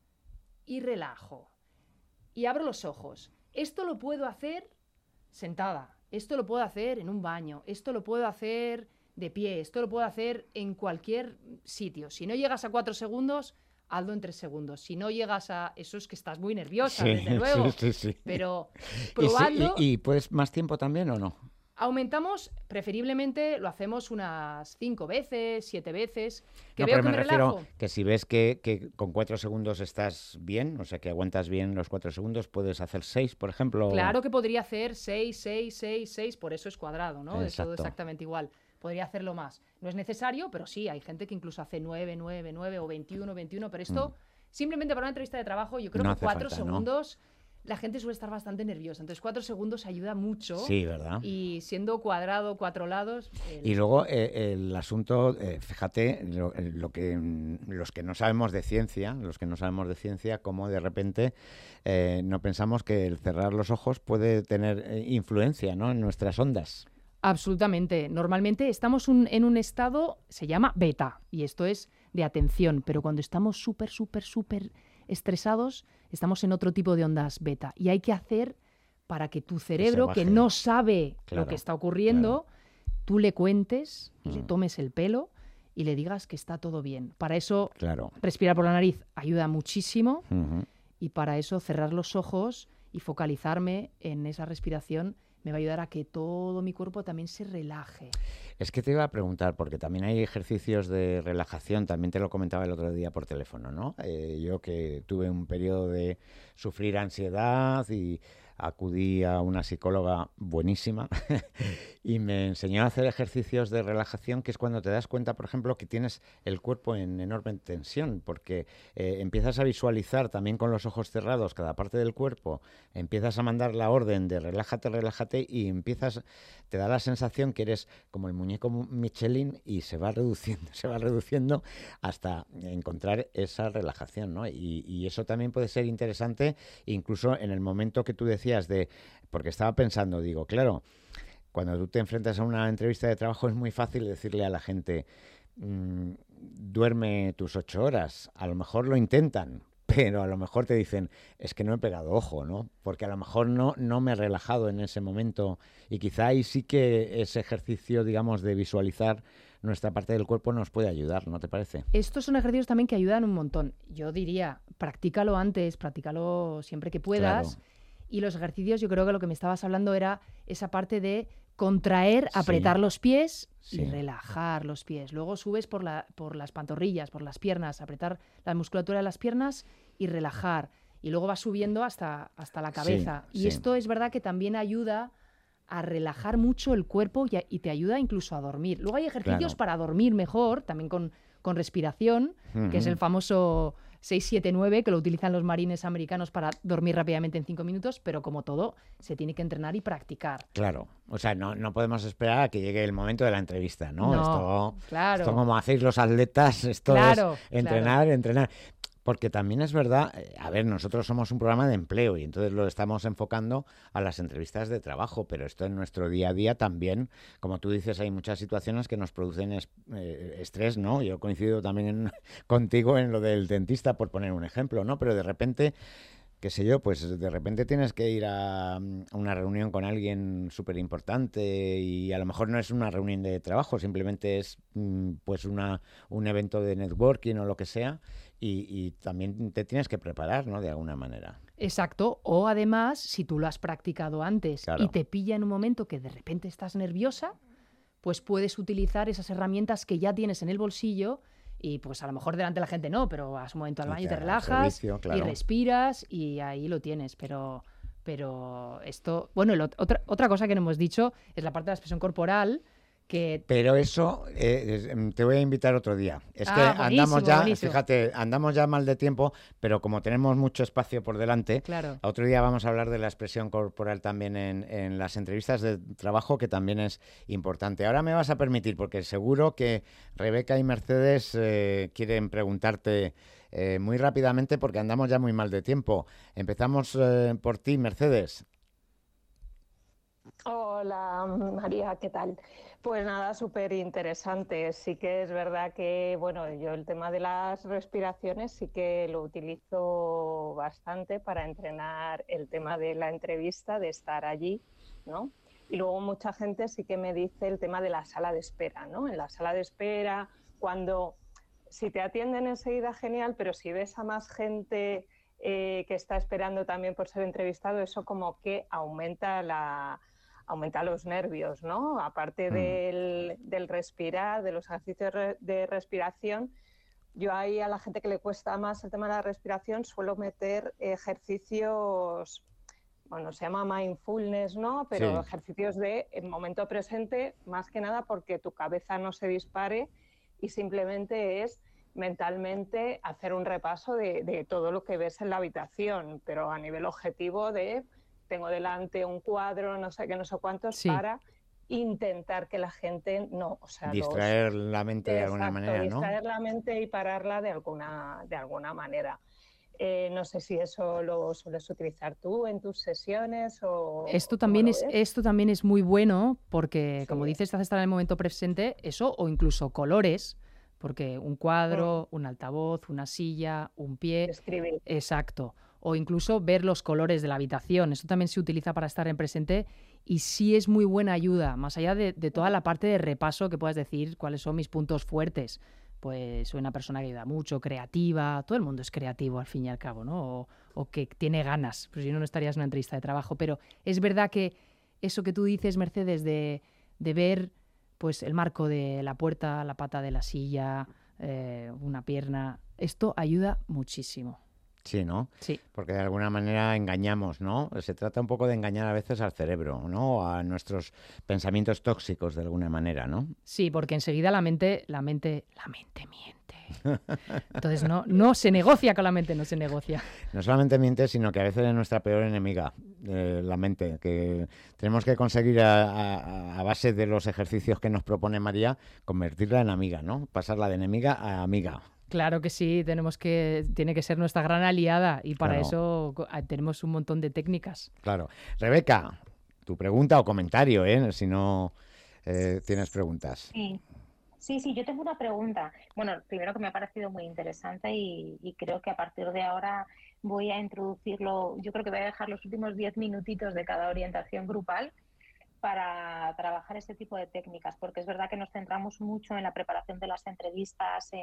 y relajo. Y abro los ojos. Esto lo puedo hacer sentada, esto lo puedo hacer en un baño, esto lo puedo hacer de pie, esto lo puedo hacer en cualquier sitio. Si no llegas a 4 segundos, hazlo en 3 segundos. Si no llegas a... Eso es que estás muy nerviosa, sí, desde luego. Sí. Pero probadlo... ¿Y puedes más tiempo también o no? Aumentamos, preferiblemente lo hacemos unas 5 veces, 7 veces. Que no, veo pero que me relajo. refiero que si ves que con 4 segundos estás bien, o sea, que aguantas bien los 4 segundos, puedes hacer 6, por ejemplo. Claro que podría hacer 6, 6, 6, 6, por eso es cuadrado, ¿no? Exacto. Es todo exactamente igual. Podría hacerlo más. No es necesario, pero sí, hay gente que incluso hace 9, 9, 9 o 21, 21, pero esto... Simplemente para una entrevista de trabajo, yo creo no que 4 falta, segundos, ¿no? La gente suele estar bastante nerviosa. Entonces 4 segundos ayuda mucho. Sí, ¿verdad? Y siendo cuadrado, 4 lados... Y luego el asunto, fíjate, los que no sabemos de ciencia, cómo de repente no pensamos que el cerrar los ojos puede tener influencia, ¿no?, en nuestras ondas. Absolutamente. Normalmente estamos en un estado, se llama beta, y esto es de atención, pero cuando estamos súper estresados, estamos en otro tipo de ondas beta. Y hay que hacer para que tu cerebro, que no sabe lo que está ocurriendo, tú le cuentes y le tomes el pelo y le digas que está todo bien. Para eso, respirar por la nariz ayuda muchísimo, y para eso cerrar los ojos y focalizarme en esa respiración me va a ayudar a que todo mi cuerpo también se relaje. Es que te iba a preguntar, porque también hay ejercicios de relajación, también te lo comentaba el otro día por teléfono, ¿no? Yo que tuve un periodo de sufrir ansiedad y acudí a una psicóloga buenísima y me enseñó a hacer ejercicios de relajación, que es cuando te das cuenta, por ejemplo, que tienes el cuerpo en enorme tensión, porque empiezas a visualizar también con los ojos cerrados cada parte del cuerpo, empiezas a mandar la orden de relájate, relájate, y te da la sensación que eres como el muñeco Michelin y se va reduciendo hasta encontrar esa relajación, ¿no? Y eso también puede ser interesante, incluso en el momento que tú decías porque estaba pensando, digo, claro, cuando tú te enfrentas a una entrevista de trabajo es muy fácil decirle a la gente, duerme tus 8 horas, a lo mejor lo intentan, pero a lo mejor te dicen, es que no he pegado ojo, ¿no? Porque a lo mejor no me he relajado en ese momento, y quizá ahí sí que ese ejercicio, digamos, de visualizar nuestra parte del cuerpo nos puede ayudar, ¿no te parece? Estos son ejercicios también que ayudan un montón. Yo diría, practícalo antes, practícalo siempre que puedas. Claro. Y los ejercicios, yo creo que lo que me estabas hablando era esa parte de contraer, apretar los pies y relajar los pies. Luego subes por las pantorrillas, por las piernas, apretar la musculatura de las piernas y relajar. Y luego vas subiendo hasta la cabeza. Y esto es verdad que también ayuda a relajar mucho el cuerpo y te ayuda incluso a dormir. Luego hay ejercicios para dormir mejor, también con respiración, que es el famoso 6-7-9, que lo utilizan los marines americanos para dormir rápidamente en 5 minutos, pero como todo, se tiene que entrenar y practicar. Claro, o sea, no podemos esperar a que llegue el momento de la entrevista, ¿no? No, claro. Esto como hacéis los atletas, esto es entrenar. Porque también es verdad, a ver, nosotros somos un programa de empleo y entonces lo estamos enfocando a las entrevistas de trabajo, pero esto en nuestro día a día también, como tú dices, hay muchas situaciones que nos producen estrés, ¿no? Yo coincido también contigo en lo del dentista, por poner un ejemplo, ¿no? Pero de repente, qué sé yo, pues de repente tienes que ir a una reunión con alguien súper importante y a lo mejor no es una reunión de trabajo, simplemente es pues un evento de networking o lo que sea. Y también te tienes que preparar, ¿no? De alguna manera. Exacto. O además, si tú lo has practicado antes y te pilla en un momento que de repente estás nerviosa, pues puedes utilizar esas herramientas que ya tienes en el bolsillo y pues a lo mejor delante de la gente no, pero vas un momento al baño y te relajas y respiras y ahí lo tienes. Pero esto... Bueno, otra cosa que no hemos dicho es la parte de la expresión corporal. Pero eso te voy a invitar otro día. Es que andamos ya, fíjate, andamos ya mal de tiempo, pero como tenemos mucho espacio por delante, otro día vamos a hablar de la expresión corporal también en las entrevistas de trabajo, que también es importante. Ahora me vas a permitir, porque seguro que Rebeca y Mercedes quieren preguntarte muy rápidamente, porque andamos ya muy mal de tiempo. Empezamos por ti, Mercedes. Hola María, ¿qué tal? Pues nada, súper interesante. Sí que es verdad que, bueno, yo el tema de las respiraciones sí que lo utilizo bastante para entrenar el tema de la entrevista, de estar allí, ¿no? Y luego mucha gente sí que me dice el tema de la sala de espera, ¿no? En la sala de espera, si te atienden enseguida, genial, pero si ves a más gente que está esperando también por ser entrevistado, eso como que aumenta los nervios, ¿no? Aparte del respirar, de los ejercicios de respiración, yo ahí a la gente que le cuesta más el tema de la respiración suelo meter ejercicios, bueno, se llama mindfulness, ¿no? Pero ejercicios de momento presente, más que nada porque tu cabeza no se dispare y simplemente es mentalmente hacer un repaso de todo lo que ves en la habitación, pero a nivel objetivo tengo delante un cuadro, no sé qué, no sé cuántos, para intentar que la gente no... O sea, distraer la mente de alguna manera, ¿no? Distraer la mente y pararla de alguna manera. No sé si eso lo sueles utilizar tú en tus sesiones o... Esto también es muy bueno porque, como dices, te hace estar en el momento presente, eso, o incluso colores, porque un cuadro, un altavoz, una silla, un pie... Escribir. Exacto. O incluso ver los colores de la habitación. Eso también se utiliza para estar en presente y sí es muy buena ayuda, más allá de toda la parte de repaso que puedas decir cuáles son mis puntos fuertes. Pues soy una persona que ayuda mucho, creativa, todo el mundo es creativo al fin y al cabo, ¿no? O que tiene ganas, pues si no, no estarías en una entrevista de trabajo. Pero es verdad que eso que tú dices, Mercedes, de ver pues el marco de la puerta, la pata de la silla, una pierna, esto ayuda muchísimo. Sí, ¿no? Sí. Porque de alguna manera engañamos, ¿no? Se trata un poco de engañar a veces al cerebro, ¿no? A nuestros pensamientos tóxicos de alguna manera, ¿no? Sí, porque enseguida la mente miente. Entonces no se negocia con la mente, no se negocia. No solamente miente, sino que a veces es nuestra peor enemiga, la mente, que tenemos que conseguir a base de los ejercicios que nos propone María, convertirla en amiga, ¿no? Pasarla de enemiga a amiga. Claro que sí, tiene que ser nuestra gran aliada y para eso tenemos un montón de técnicas. Claro. Rebeca, tu pregunta o comentario, si no tienes preguntas. Sí, yo tengo una pregunta. Bueno, primero que me ha parecido muy interesante y creo que a partir de ahora voy a introducirlo, yo creo que voy a dejar los últimos 10 minutitos de cada orientación grupal para trabajar este tipo de técnicas, porque es verdad que nos centramos mucho en la preparación de las entrevistas,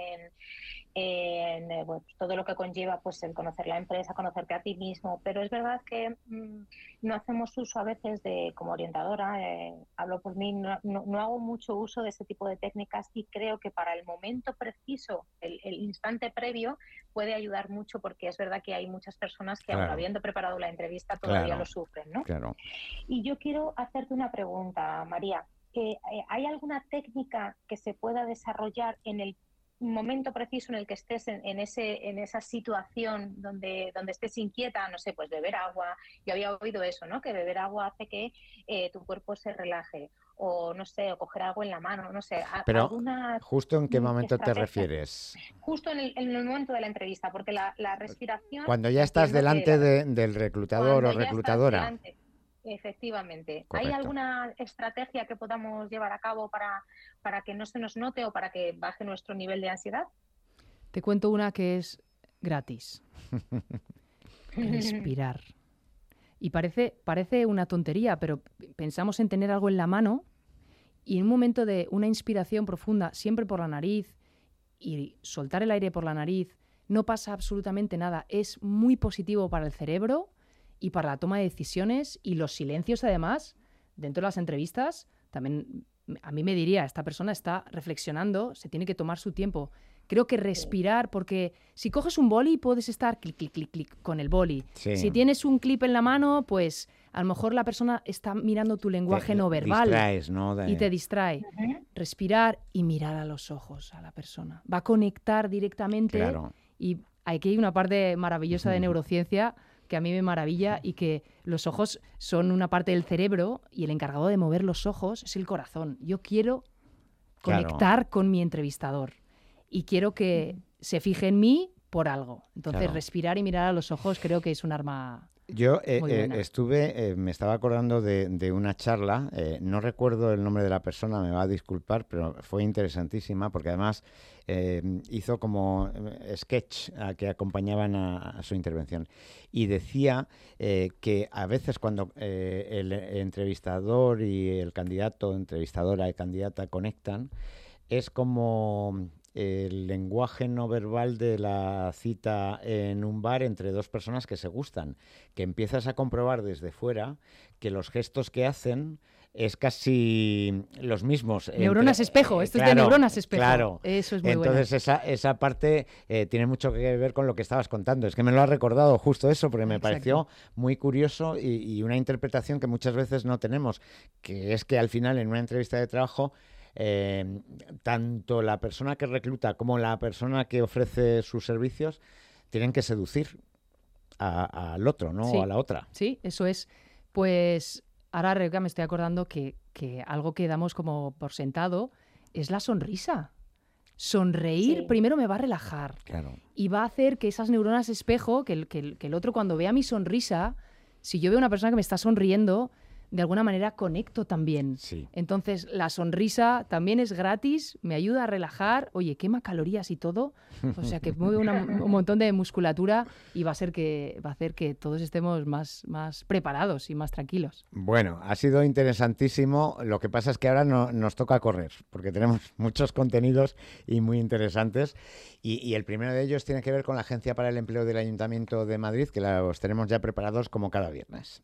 en todo lo que conlleva pues el conocer la empresa, conocerte a ti mismo, pero es verdad que no hacemos uso a veces como orientadora, hablo por mí, no hago mucho uso de ese tipo de técnicas y creo que para el momento preciso, el instante previo, puede ayudar mucho porque es verdad que hay muchas personas que aún habiendo preparado la entrevista todavía lo sufren, ¿no? Claro. Y yo quiero hacerte una una pregunta, María. ¿Hay alguna técnica que se pueda desarrollar en el momento preciso en el que estés en esa situación donde estés inquieta? No sé, pues beber agua. Yo había oído eso, ¿no? Que beber agua hace que tu cuerpo se relaje. O no sé, o coger algo en la mano, no sé. Pero, ¿justo en qué momento te refieres? Justo en el momento de la entrevista, porque la respiración... Cuando ya estás delante del reclutador o reclutadora. Efectivamente. Correcto. ¿Hay alguna estrategia que podamos llevar a cabo para que no se nos note o para que baje nuestro nivel de ansiedad? Te cuento una que es gratis. Respirar. Y parece una tontería, pero pensamos en tener algo en la mano y en un momento de una inspiración profunda, siempre por la nariz, y soltar el aire por la nariz, no pasa absolutamente nada. Es muy positivo para el cerebro y para la toma de decisiones, y los silencios, además, dentro de las entrevistas, también a mí me diría, esta persona está reflexionando, se tiene que tomar su tiempo. Creo que respirar, porque si coges un boli puedes estar clic, clic, clic, clic con el boli. Sí. Si tienes un clip en la mano, pues a lo mejor la persona está mirando tu lenguaje no verbal. Distraes, ¿no? Y te distrae. Respirar y mirar a los ojos a la persona. Va a conectar directamente. Claro. Y aquí hay una parte maravillosa de neurociencia que a mí me maravilla, y que los ojos son una parte del cerebro y el encargado de mover los ojos es el corazón. Yo quiero conectar con mi entrevistador y quiero que se fije en mí por algo. Entonces, respirar y mirar a los ojos creo que es un arma. Yo me estaba acordando de una charla, no recuerdo el nombre de la persona, me va a disculpar, pero fue interesantísima porque además hizo como sketch que acompañaban a su intervención. Y decía que a veces cuando el entrevistador y el candidato, entrevistadora y candidata conectan, es como el lenguaje no verbal de la cita en un bar entre dos personas que se gustan, que empiezas a comprobar desde fuera que los gestos que hacen es casi los mismos. Neuronas espejo, esto es de neuronas espejo. Claro, eso es muy entonces bueno. esa parte tiene mucho que ver con lo que estabas contando. Es que me lo has recordado justo eso, porque me pareció muy curioso y una interpretación que muchas veces no tenemos, que es que al final en una entrevista de trabajo tanto la persona que recluta como la persona que ofrece sus servicios tienen que seducir al otro, ¿no? Sí, o a la otra. Sí, eso es. Pues ahora, Rebeca, me estoy acordando que algo que damos como por sentado es la sonrisa. Sonreír primero me va a relajar. Claro. Y va a hacer que esas neuronas espejo, que el otro cuando vea mi sonrisa, si yo veo una persona que me está sonriendo, de alguna manera conecto también. Sí. Entonces, la sonrisa también es gratis, me ayuda a relajar. Oye, quema calorías y todo. O sea, que mueve un montón de musculatura y va a hacer que todos estemos más preparados y más tranquilos. Bueno, ha sido interesantísimo. Lo que pasa es que ahora nos toca correr, porque tenemos muchos contenidos y muy interesantes. Y el primero de ellos tiene que ver con la Agencia para el Empleo del Ayuntamiento de Madrid, que los tenemos ya preparados como cada viernes.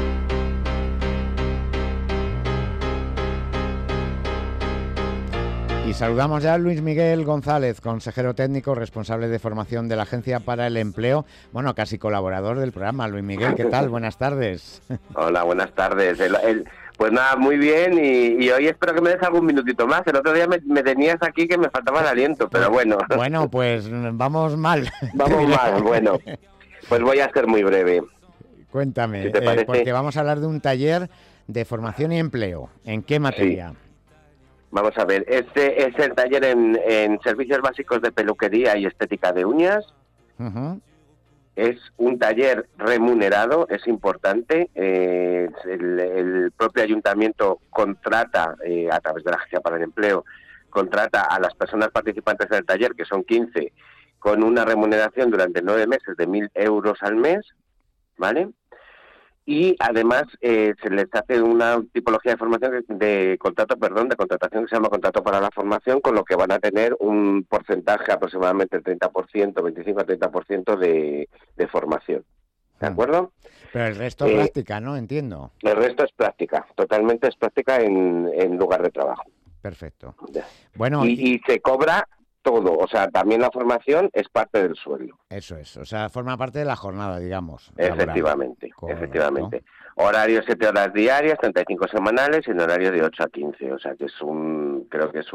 Y saludamos ya a Luis Miguel González, consejero técnico responsable de formación de la Agencia para el Empleo, bueno, casi colaborador del programa. Luis Miguel, ¿qué tal? Buenas tardes. Hola, buenas tardes. Pues nada, muy bien, y hoy espero que me des algún minutito más. El otro día me tenías aquí que me faltaba el aliento, pero bueno. Bueno, pues vamos mal. Vamos mal, bueno. Pues voy a ser muy breve. Cuéntame, ¿Sí te parece? porque vamos a hablar de un taller de formación y empleo. ¿En qué materia? Sí. Vamos a ver, este es el taller en servicios básicos de peluquería y estética de uñas. Uh-huh. Es un taller remunerado, es importante. El propio ayuntamiento contrata, a través de la Agencia para el Empleo, contrata a las personas participantes del taller, que son 15, con una remuneración durante 9 meses de 1.000 euros al mes, ¿vale? Y además se les hace una tipología de formación de contratación que se llama contrato para la formación, con lo que van a tener un porcentaje aproximadamente 30%, 25 a 30% de formación. ¿De acuerdo? Pero el resto es práctica, ¿no? Entiendo. El resto es práctica, totalmente es práctica en lugar de trabajo. Perfecto. Bueno, y se cobra todo, o sea, también la formación es parte del sueldo. Eso es, o sea, forma parte de la jornada, digamos. Efectivamente, efectivamente. Horario 7 horas diarias, 35 semanales, en horario de 8 a 15. O sea que creo que es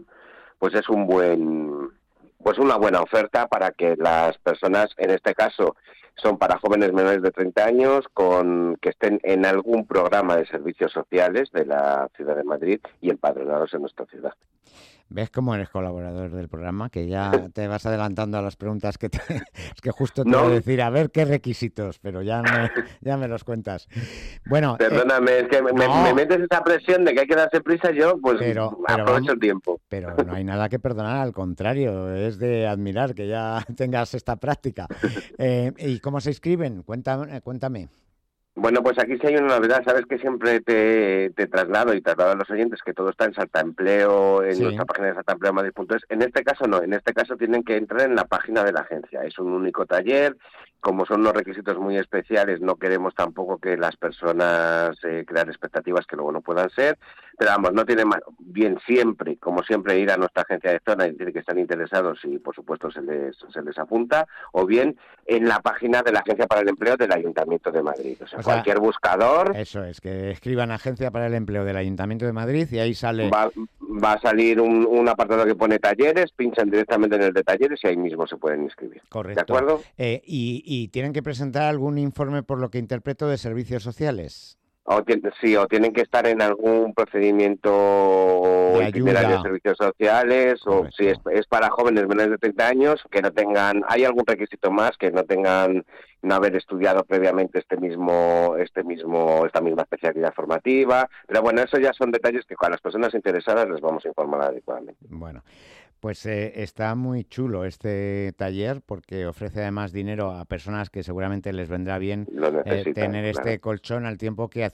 una buena oferta para que las personas, en este caso, son para jóvenes menores de 30 años que estén en algún programa de servicios sociales de la ciudad de Madrid y empadronados en nuestra ciudad. ¿Ves cómo eres colaborador del programa? Que ya te vas adelantando a las preguntas es que justo te voy a decir, a ver qué requisitos, pero ya me los cuentas. Bueno, perdóname, es que me metes esa presión de que hay que darse prisa, yo pues aprovecho el tiempo. Pero no hay nada que perdonar, al contrario, es de admirar que ya tengas esta práctica. ¿Y cómo se inscriben? Cuéntame. Bueno, pues aquí sí hay una novedad, sabes que siempre te traslado a los oyentes que todo está en Saltaempleo, en nuestra página de saltaempleomadrid.es. En este caso no, en este caso tienen que entrar en la página de la agencia. Es un único taller, como son unos requisitos muy especiales, no queremos tampoco que las personas crear expectativas que luego no puedan ser, pero vamos, no tiene más, bien siempre, como siempre, ir a nuestra agencia de zona y decir que están interesados y por supuesto se les apunta, o bien en la página de la Agencia para el Empleo del Ayuntamiento de Madrid. O sea, cualquier buscador... Eso es, que escriban Agencia para el Empleo del Ayuntamiento de Madrid y ahí sale... Va a salir un apartado que pone talleres, pinchan directamente en el de talleres y ahí mismo se pueden inscribir. Correcto. ¿De acuerdo? ¿Y tienen que presentar algún informe, por lo que interpreto, de servicios sociales? O tienen que estar en algún procedimiento itinerario de servicios sociales. Correcto. O si es para jóvenes menores de 30 años, que no tengan... Hay algún requisito más, que no haber estudiado previamente esta misma especialidad formativa, pero bueno, eso ya son detalles que a las personas interesadas les vamos a informar adecuadamente. Bueno, pues está muy chulo este taller porque ofrece además dinero a personas que seguramente les vendrá bien tener este colchón al tiempo que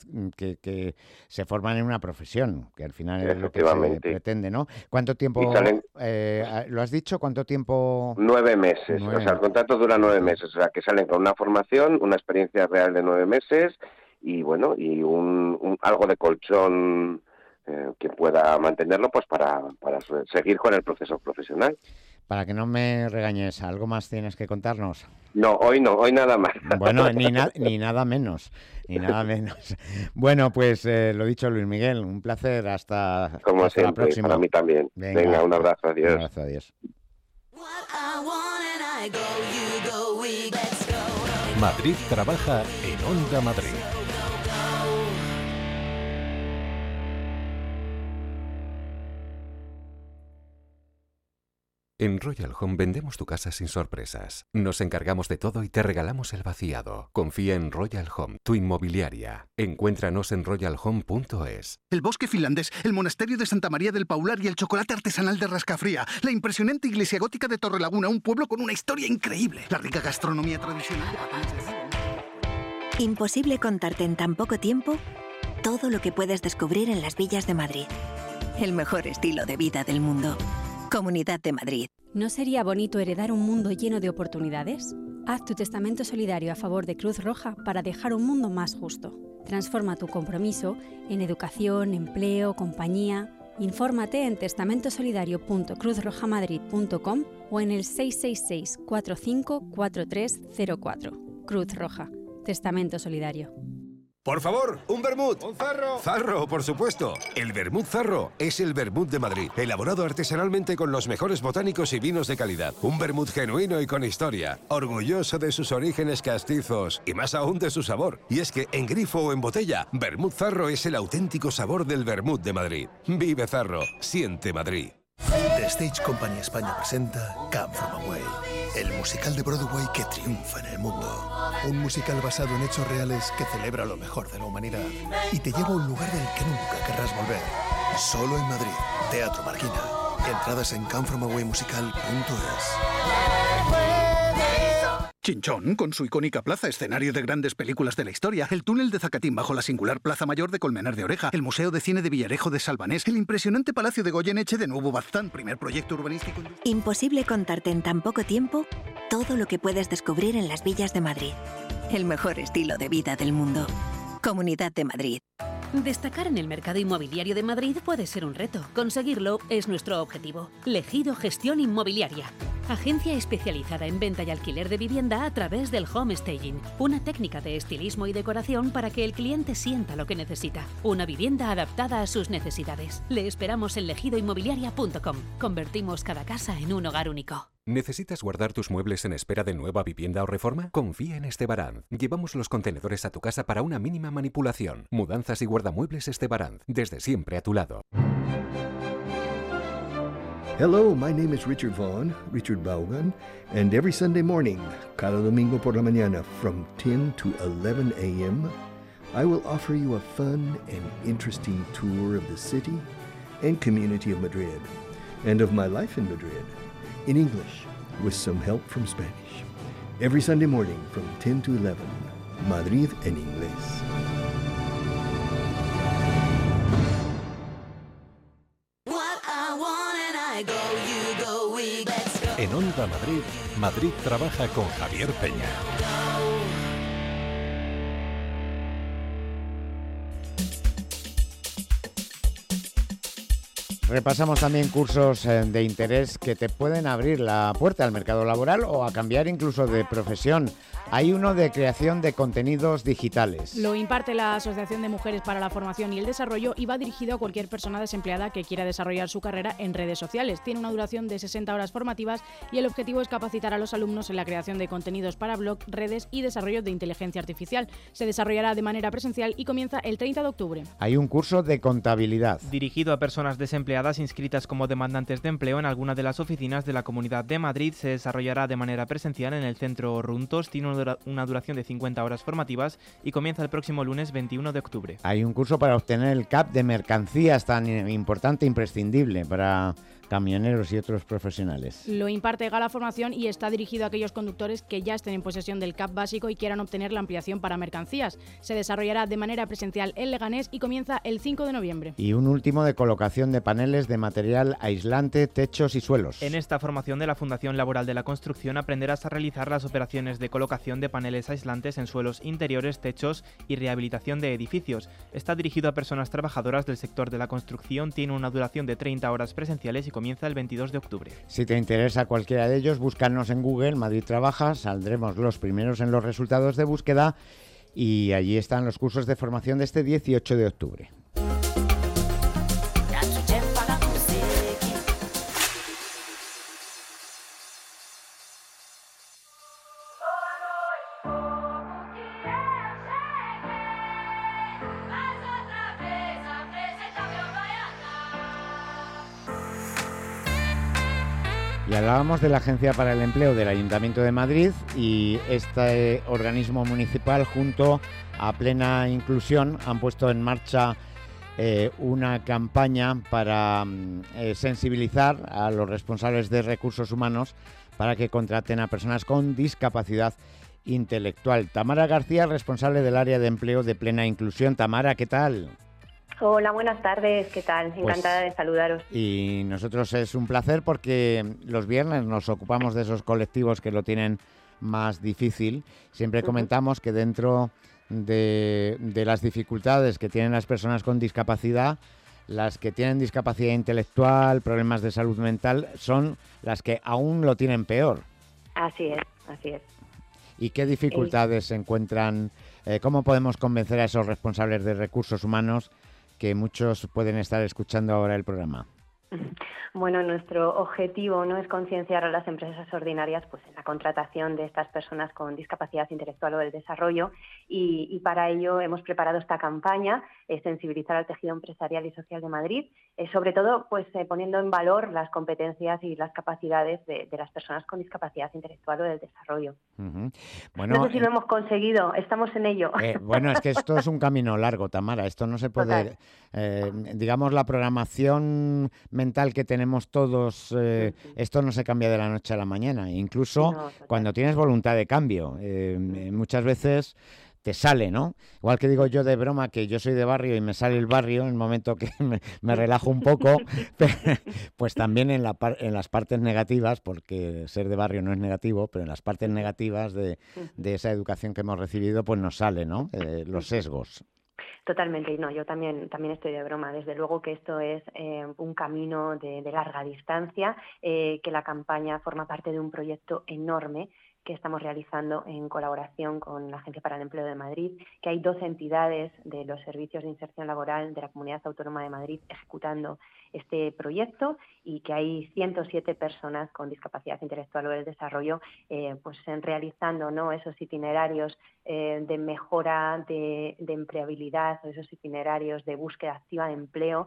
se forman en una profesión, que al final es lo que se pretende, ¿no? ¿Cuánto tiempo, lo has dicho, cuánto tiempo? 9 meses, o sea, el contrato dura 9 meses, o sea, que salen con una formación, una experiencia real de 9 meses y bueno, y algo de colchón que pueda mantenerlo pues para seguir con el proceso profesional. Para que no me regañes, ¿algo más tienes que contarnos? No, hoy nada más. Bueno, ni nada menos. Bueno, pues lo dicho, Luis Miguel, un placer, hasta la próxima. Para mí también. Venga, un abrazo, adiós. Un abrazo, adiós. Madrid trabaja en Onda Madrid. En Royal Home vendemos tu casa sin sorpresas. Nos encargamos de todo y te regalamos el vaciado. Confía en Royal Home, tu inmobiliaria. Encuéntranos en royalhome.es. El bosque finlandés, el monasterio de Santa María del Paular y el chocolate artesanal de Rascafría. La impresionante iglesia gótica de Torrelaguna, un pueblo con una historia increíble. La rica gastronomía tradicional de Patanes de Río. Imposible contarte en tan poco tiempo todo lo que puedes descubrir en las villas de Madrid. El mejor estilo de vida del mundo. Comunidad de Madrid. ¿No sería bonito heredar un mundo lleno de oportunidades? Haz tu testamento solidario a favor de Cruz Roja para dejar un mundo más justo. Transforma tu compromiso en educación, empleo, compañía. Infórmate en testamentosolidario.cruzrojamadrid.com o en el 666 45 4304. Cruz Roja. Testamento Solidario. Por favor, un vermut. Un zarro. Zarro, por supuesto. El vermut Zarro es el vermut de Madrid, elaborado artesanalmente con los mejores botánicos y vinos de calidad. Un vermut genuino y con historia, orgulloso de sus orígenes castizos y más aún de su sabor. Y es que en grifo o en botella, vermut Zarro es el auténtico sabor del vermut de Madrid. Vive Zarro, siente Madrid. The Stage Company España presenta Come From Away, el musical de Broadway que triunfa en el mundo. Un musical basado en hechos reales que celebra lo mejor de la humanidad y te lleva a un lugar del que nunca querrás volver. Solo en Madrid, Teatro Marquina. Entradas en comefromawaymusical.es. Chinchón, con su icónica plaza, escenario de grandes películas de la historia, el túnel de Zacatín bajo la singular Plaza Mayor de Colmenar de Oreja, el Museo de Cine de Villarejo de Salvanés, el impresionante Palacio de Goyeneche de Nuevo Baztán, primer proyecto urbanístico... Imposible contarte en tan poco tiempo todo lo que puedes descubrir en las villas de Madrid. El mejor estilo de vida del mundo. Comunidad de Madrid. Destacar en el mercado inmobiliario de Madrid puede ser un reto. Conseguirlo es nuestro objetivo. Legido Gestión Inmobiliaria. Agencia especializada en venta y alquiler de vivienda a través del home staging, una técnica de estilismo y decoración para que el cliente sienta lo que necesita. Una vivienda adaptada a sus necesidades. Le esperamos en legidoinmobiliaria.com. Convertimos cada casa en un hogar único. ¿Necesitas guardar tus muebles en espera de nueva vivienda o reforma? Confía en Estebaranz. Llevamos los contenedores a tu casa para una mínima manipulación. Mudanzas y guardamuebles Estebaranz. Desde siempre a tu lado. Hello, my name is Richard Vaughn, Richard Vaughan, and every Sunday morning, cada domingo por la mañana, from 10 to 11 a.m., I will offer you a fun and interesting tour of the city and community of Madrid, and of my life in Madrid, in English, with some help from Spanish. Every Sunday morning, from 10 to 11, Madrid en inglés. En Onda Madrid, Madrid trabaja con Javier Peña. Repasamos también cursos de interés que te pueden abrir la puerta al mercado laboral o a cambiar incluso de profesión. Hay uno de creación de contenidos digitales. Lo imparte la Asociación de Mujeres para la Formación y el Desarrollo y va dirigido a cualquier persona desempleada que quiera desarrollar su carrera en redes sociales. Tiene una duración de 60 horas formativas y el objetivo es capacitar a los alumnos en la creación de contenidos para blog, redes y desarrollo de inteligencia artificial. Se desarrollará de manera presencial y comienza el 30 de octubre. Hay un curso de contabilidad. Dirigido a personas desempleadas inscritas como demandantes de empleo en alguna de las oficinas de la Comunidad de Madrid. Se desarrollará de manera presencial en el Centro Runtos. Tiene una duración de 50 horas formativas y comienza el próximo lunes 21 de octubre. Hay un curso para obtener el CAP de mercancías tan importante e imprescindible para camioneros y otros profesionales. Lo imparte Gala Formación y está dirigido a aquellos conductores que ya estén en posesión del CAP básico y quieran obtener la ampliación para mercancías. Se desarrollará de manera presencial en Leganés y comienza el 5 de noviembre. Y un último de colocación de paneles de material aislante, techos y suelos. En esta formación de la Fundación Laboral de la Construcción aprenderás a realizar las operaciones de colocación de paneles aislantes en suelos interiores, techos y rehabilitación de edificios. Está dirigido a personas trabajadoras del sector de la construcción, tiene una duración de 30 horas presenciales y comienza el 22 de octubre. Si te interesa cualquiera de ellos, búscanos en Google, Madrid Trabaja, saldremos los primeros en los resultados de búsqueda y allí están los cursos de formación de este 18 de octubre. Y hablábamos de la Agencia para el Empleo del Ayuntamiento de Madrid y este organismo municipal junto a Plena Inclusión han puesto en marcha una campaña para sensibilizar a los responsables de recursos humanos para que contraten a personas con discapacidad intelectual. Tamara García, responsable del área de empleo de Plena Inclusión. Tamara, ¿qué tal? Hola, buenas tardes, ¿qué tal? Encantada de saludaros. Y nosotros es un placer porque los viernes nos ocupamos de esos colectivos que lo tienen más difícil. Siempre comentamos que dentro de las dificultades que tienen las personas con discapacidad, las que tienen discapacidad intelectual, problemas de salud mental, son las que aún lo tienen peor. Así es, así es. ¿Y qué dificultades se encuentran? ¿Cómo podemos convencer a esos responsables de recursos humanos que muchos pueden estar escuchando ahora el programa? Bueno, nuestro objetivo no es concienciar a las empresas ordinarias pues en la contratación de estas personas con discapacidad intelectual o del desarrollo y para ello hemos preparado esta campaña, sensibilizar al tejido empresarial y social de Madrid, sobre todo pues poniendo en valor las competencias y las capacidades de las personas con discapacidad intelectual o del desarrollo. Bueno, no sé si lo hemos conseguido, estamos en ello. Bueno, es que esto es un camino largo, Tamara, esto no se puede... digamos, la programación mental que tenemos todos, esto no se cambia de la noche a la mañana, incluso cuando tienes voluntad de cambio. Muchas veces te sale, ¿no? Igual que digo yo de broma que yo soy de barrio y me sale el barrio en el momento que me relajo un poco, pues también en las partes negativas, porque ser de barrio no es negativo, pero en las partes negativas de esa educación que hemos recibido, pues nos sale, ¿no? Los sesgos. Totalmente, y no, yo también estoy de broma. Desde luego que esto es un camino de larga distancia, que la campaña forma parte de un proyecto enorme que estamos realizando en colaboración con la Agencia para el Empleo de Madrid, que hay 12 entidades de los servicios de inserción laboral de la Comunidad Autónoma de Madrid ejecutando este proyecto y que hay 107 personas con discapacidad intelectual o del desarrollo realizando, ¿no?, esos itinerarios de mejora de empleabilidad, o esos itinerarios de búsqueda activa de empleo,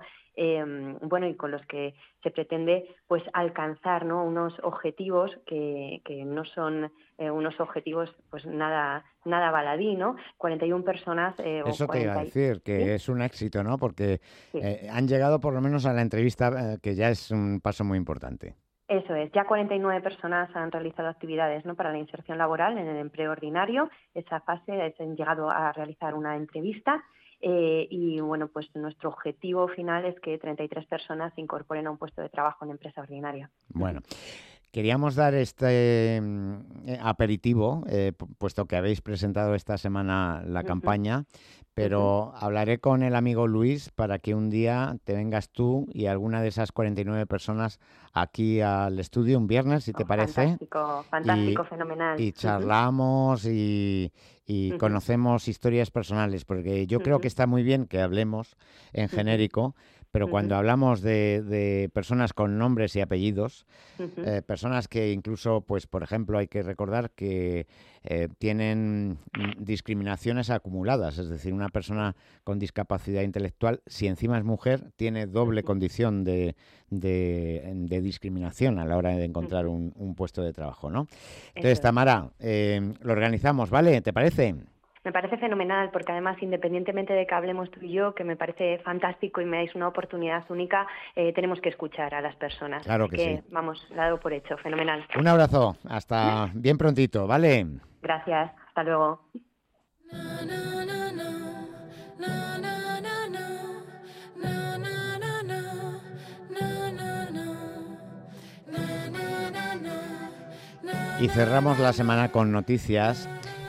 y con los que se pretende pues alcanzar, ¿no?, unos objetivos que no son unos objetivos pues nada baladí, ¿no? 41 personas Eso te iba a decir, que ¿sí? Es un éxito, ¿no? Porque sí. Han llegado por lo menos a la entrevista, que ya es un paso muy importante. Eso es, ya 49 personas han realizado actividades, ¿no?, para la inserción laboral en el empleo ordinario. Esa fase han llegado a realizar una entrevista. Y bueno, pues nuestro objetivo final es que 33 personas se incorporen a un puesto de trabajo en empresa ordinaria. Bueno, queríamos dar este aperitivo, puesto que habéis presentado esta semana la campaña, pero hablaré con el amigo Luis para que un día te vengas tú y alguna de esas 49 personas aquí al estudio un viernes, si te parece. Fantástico, fenomenal. Y charlamos y conocemos historias personales, porque yo creo que está muy bien que hablemos en genérico, pero cuando hablamos de personas con nombres y apellidos, personas que incluso, pues por ejemplo, hay que recordar que tienen discriminaciones acumuladas, es decir, una persona con discapacidad intelectual, si encima es mujer, tiene doble condición de discriminación a la hora de encontrar un puesto de trabajo, ¿no? Entonces, Tamara, lo organizamos, ¿vale? ¿Te parece? Me parece fenomenal, porque además, independientemente de que hablemos tú y yo, que me parece fantástico y me dais una oportunidad única, tenemos que escuchar a las personas. Claro que sí. Vamos, la doy por hecho, fenomenal. Un abrazo, hasta bien prontito, ¿vale? Gracias, hasta luego. Y cerramos la semana con noticias.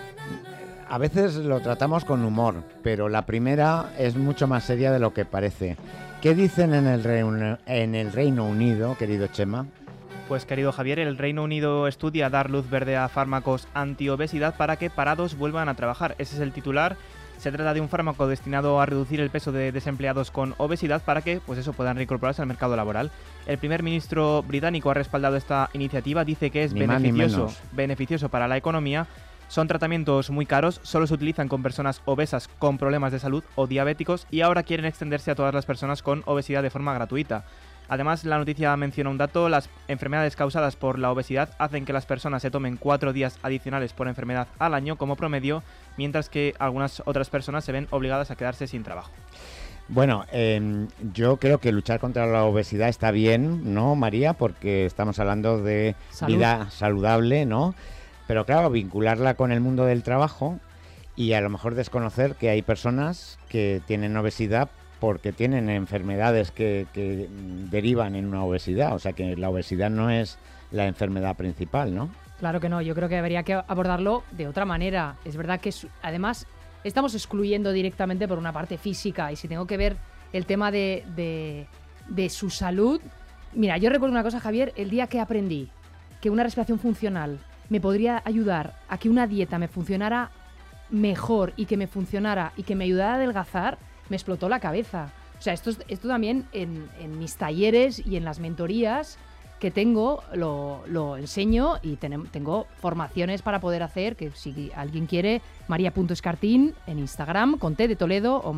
A veces lo tratamos con humor, pero la primera es mucho más seria de lo que parece. ¿Qué dicen en el Reino Unido, querido Chema? Pues, querido Javier, el Reino Unido estudia dar luz verde a fármacos antiobesidad para que parados vuelvan a trabajar. Ese es el titular. Se trata de un fármaco destinado a reducir el peso de desempleados con obesidad para que, pues eso, puedan reincorporarse al mercado laboral. El primer ministro británico ha respaldado esta iniciativa, dice que es beneficioso para la economía. Son tratamientos muy caros, solo se utilizan con personas obesas con problemas de salud o diabéticos y ahora quieren extenderse a todas las personas con obesidad de forma gratuita. Además, la noticia menciona un dato: las enfermedades causadas por la obesidad hacen que las personas se tomen 4 días adicionales por enfermedad al año como promedio, mientras que algunas otras personas se ven obligadas a quedarse sin trabajo. Bueno, yo creo que luchar contra la obesidad está bien, ¿no, María? Porque estamos hablando de vida saludable, ¿no? Pero claro, vincularla con el mundo del trabajo y a lo mejor desconocer que hay personas que tienen obesidad porque tienen enfermedades que derivan en una obesidad. O sea que la obesidad no es la enfermedad principal, ¿no? Claro que no, yo creo que habría que abordarlo de otra manera. Es verdad que además estamos excluyendo directamente por una parte física, y si tengo que ver el tema de su salud... Mira, yo recuerdo una cosa, Javier, el día que aprendí que una respiración funcional me podría ayudar a que una dieta me funcionara mejor y que me funcionara y que me ayudara a adelgazar, me explotó la cabeza. O sea, esto también en mis talleres y en las mentorías que tengo lo enseño, y tengo formaciones para poder hacer, que si alguien quiere, maria.escartín en Instagram con T de Toledo o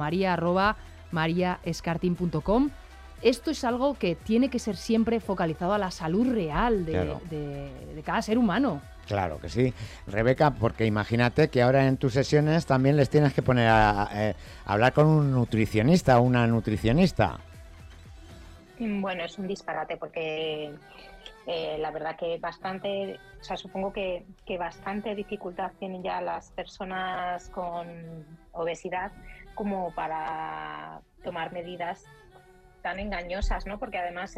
maria@mariaescartin.com. Esto es algo que tiene que ser siempre focalizado a la salud real de cada ser humano. Claro que sí. Rebeca, porque imagínate que ahora en tus sesiones también les tienes que poner a hablar con un nutricionista o una nutricionista. Bueno, es un disparate porque la verdad que bastante, o sea, supongo que bastante dificultad tienen ya las personas con obesidad como para tomar medidas tan engañosas, ¿no? Porque además,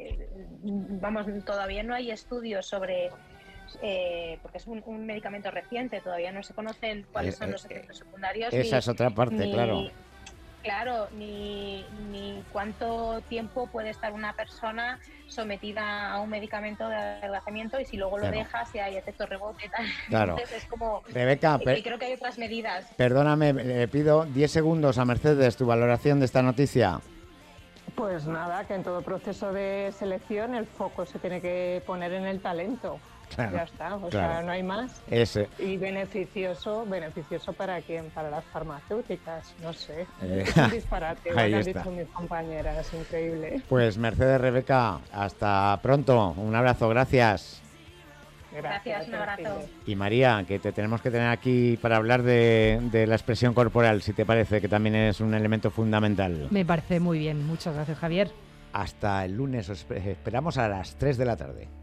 todavía no hay estudios sobre... porque es un medicamento reciente, todavía no se conocen cuáles son los efectos secundarios. Esa es otra parte, claro. claro, ni cuánto tiempo puede estar una persona sometida a un medicamento de adelgazamiento y si luego lo dejas y hay efecto rebote. Claro. Entonces es como... Rebeca, y creo que hay otras medidas. Perdóname, le pido 10 segundos a Mercedes, tu valoración de esta noticia. Pues nada, que en todo proceso de selección el foco se tiene que poner en el talento. Claro, ya está, o claro. sea, no hay más. Y beneficioso ¿para quién? Para las farmacéuticas, no sé. Es un disparate, lo que han dicho mis compañeras, increíble. Pues Mercedes, Rebeca, hasta pronto, un abrazo, gracias. Gracias, un abrazo. Y María, que te tenemos que tener aquí para hablar de la expresión corporal, si te parece, que también es un elemento fundamental. Me parece muy bien, muchas gracias, Javier. Hasta el lunes, os esperamos a las 3 de la tarde.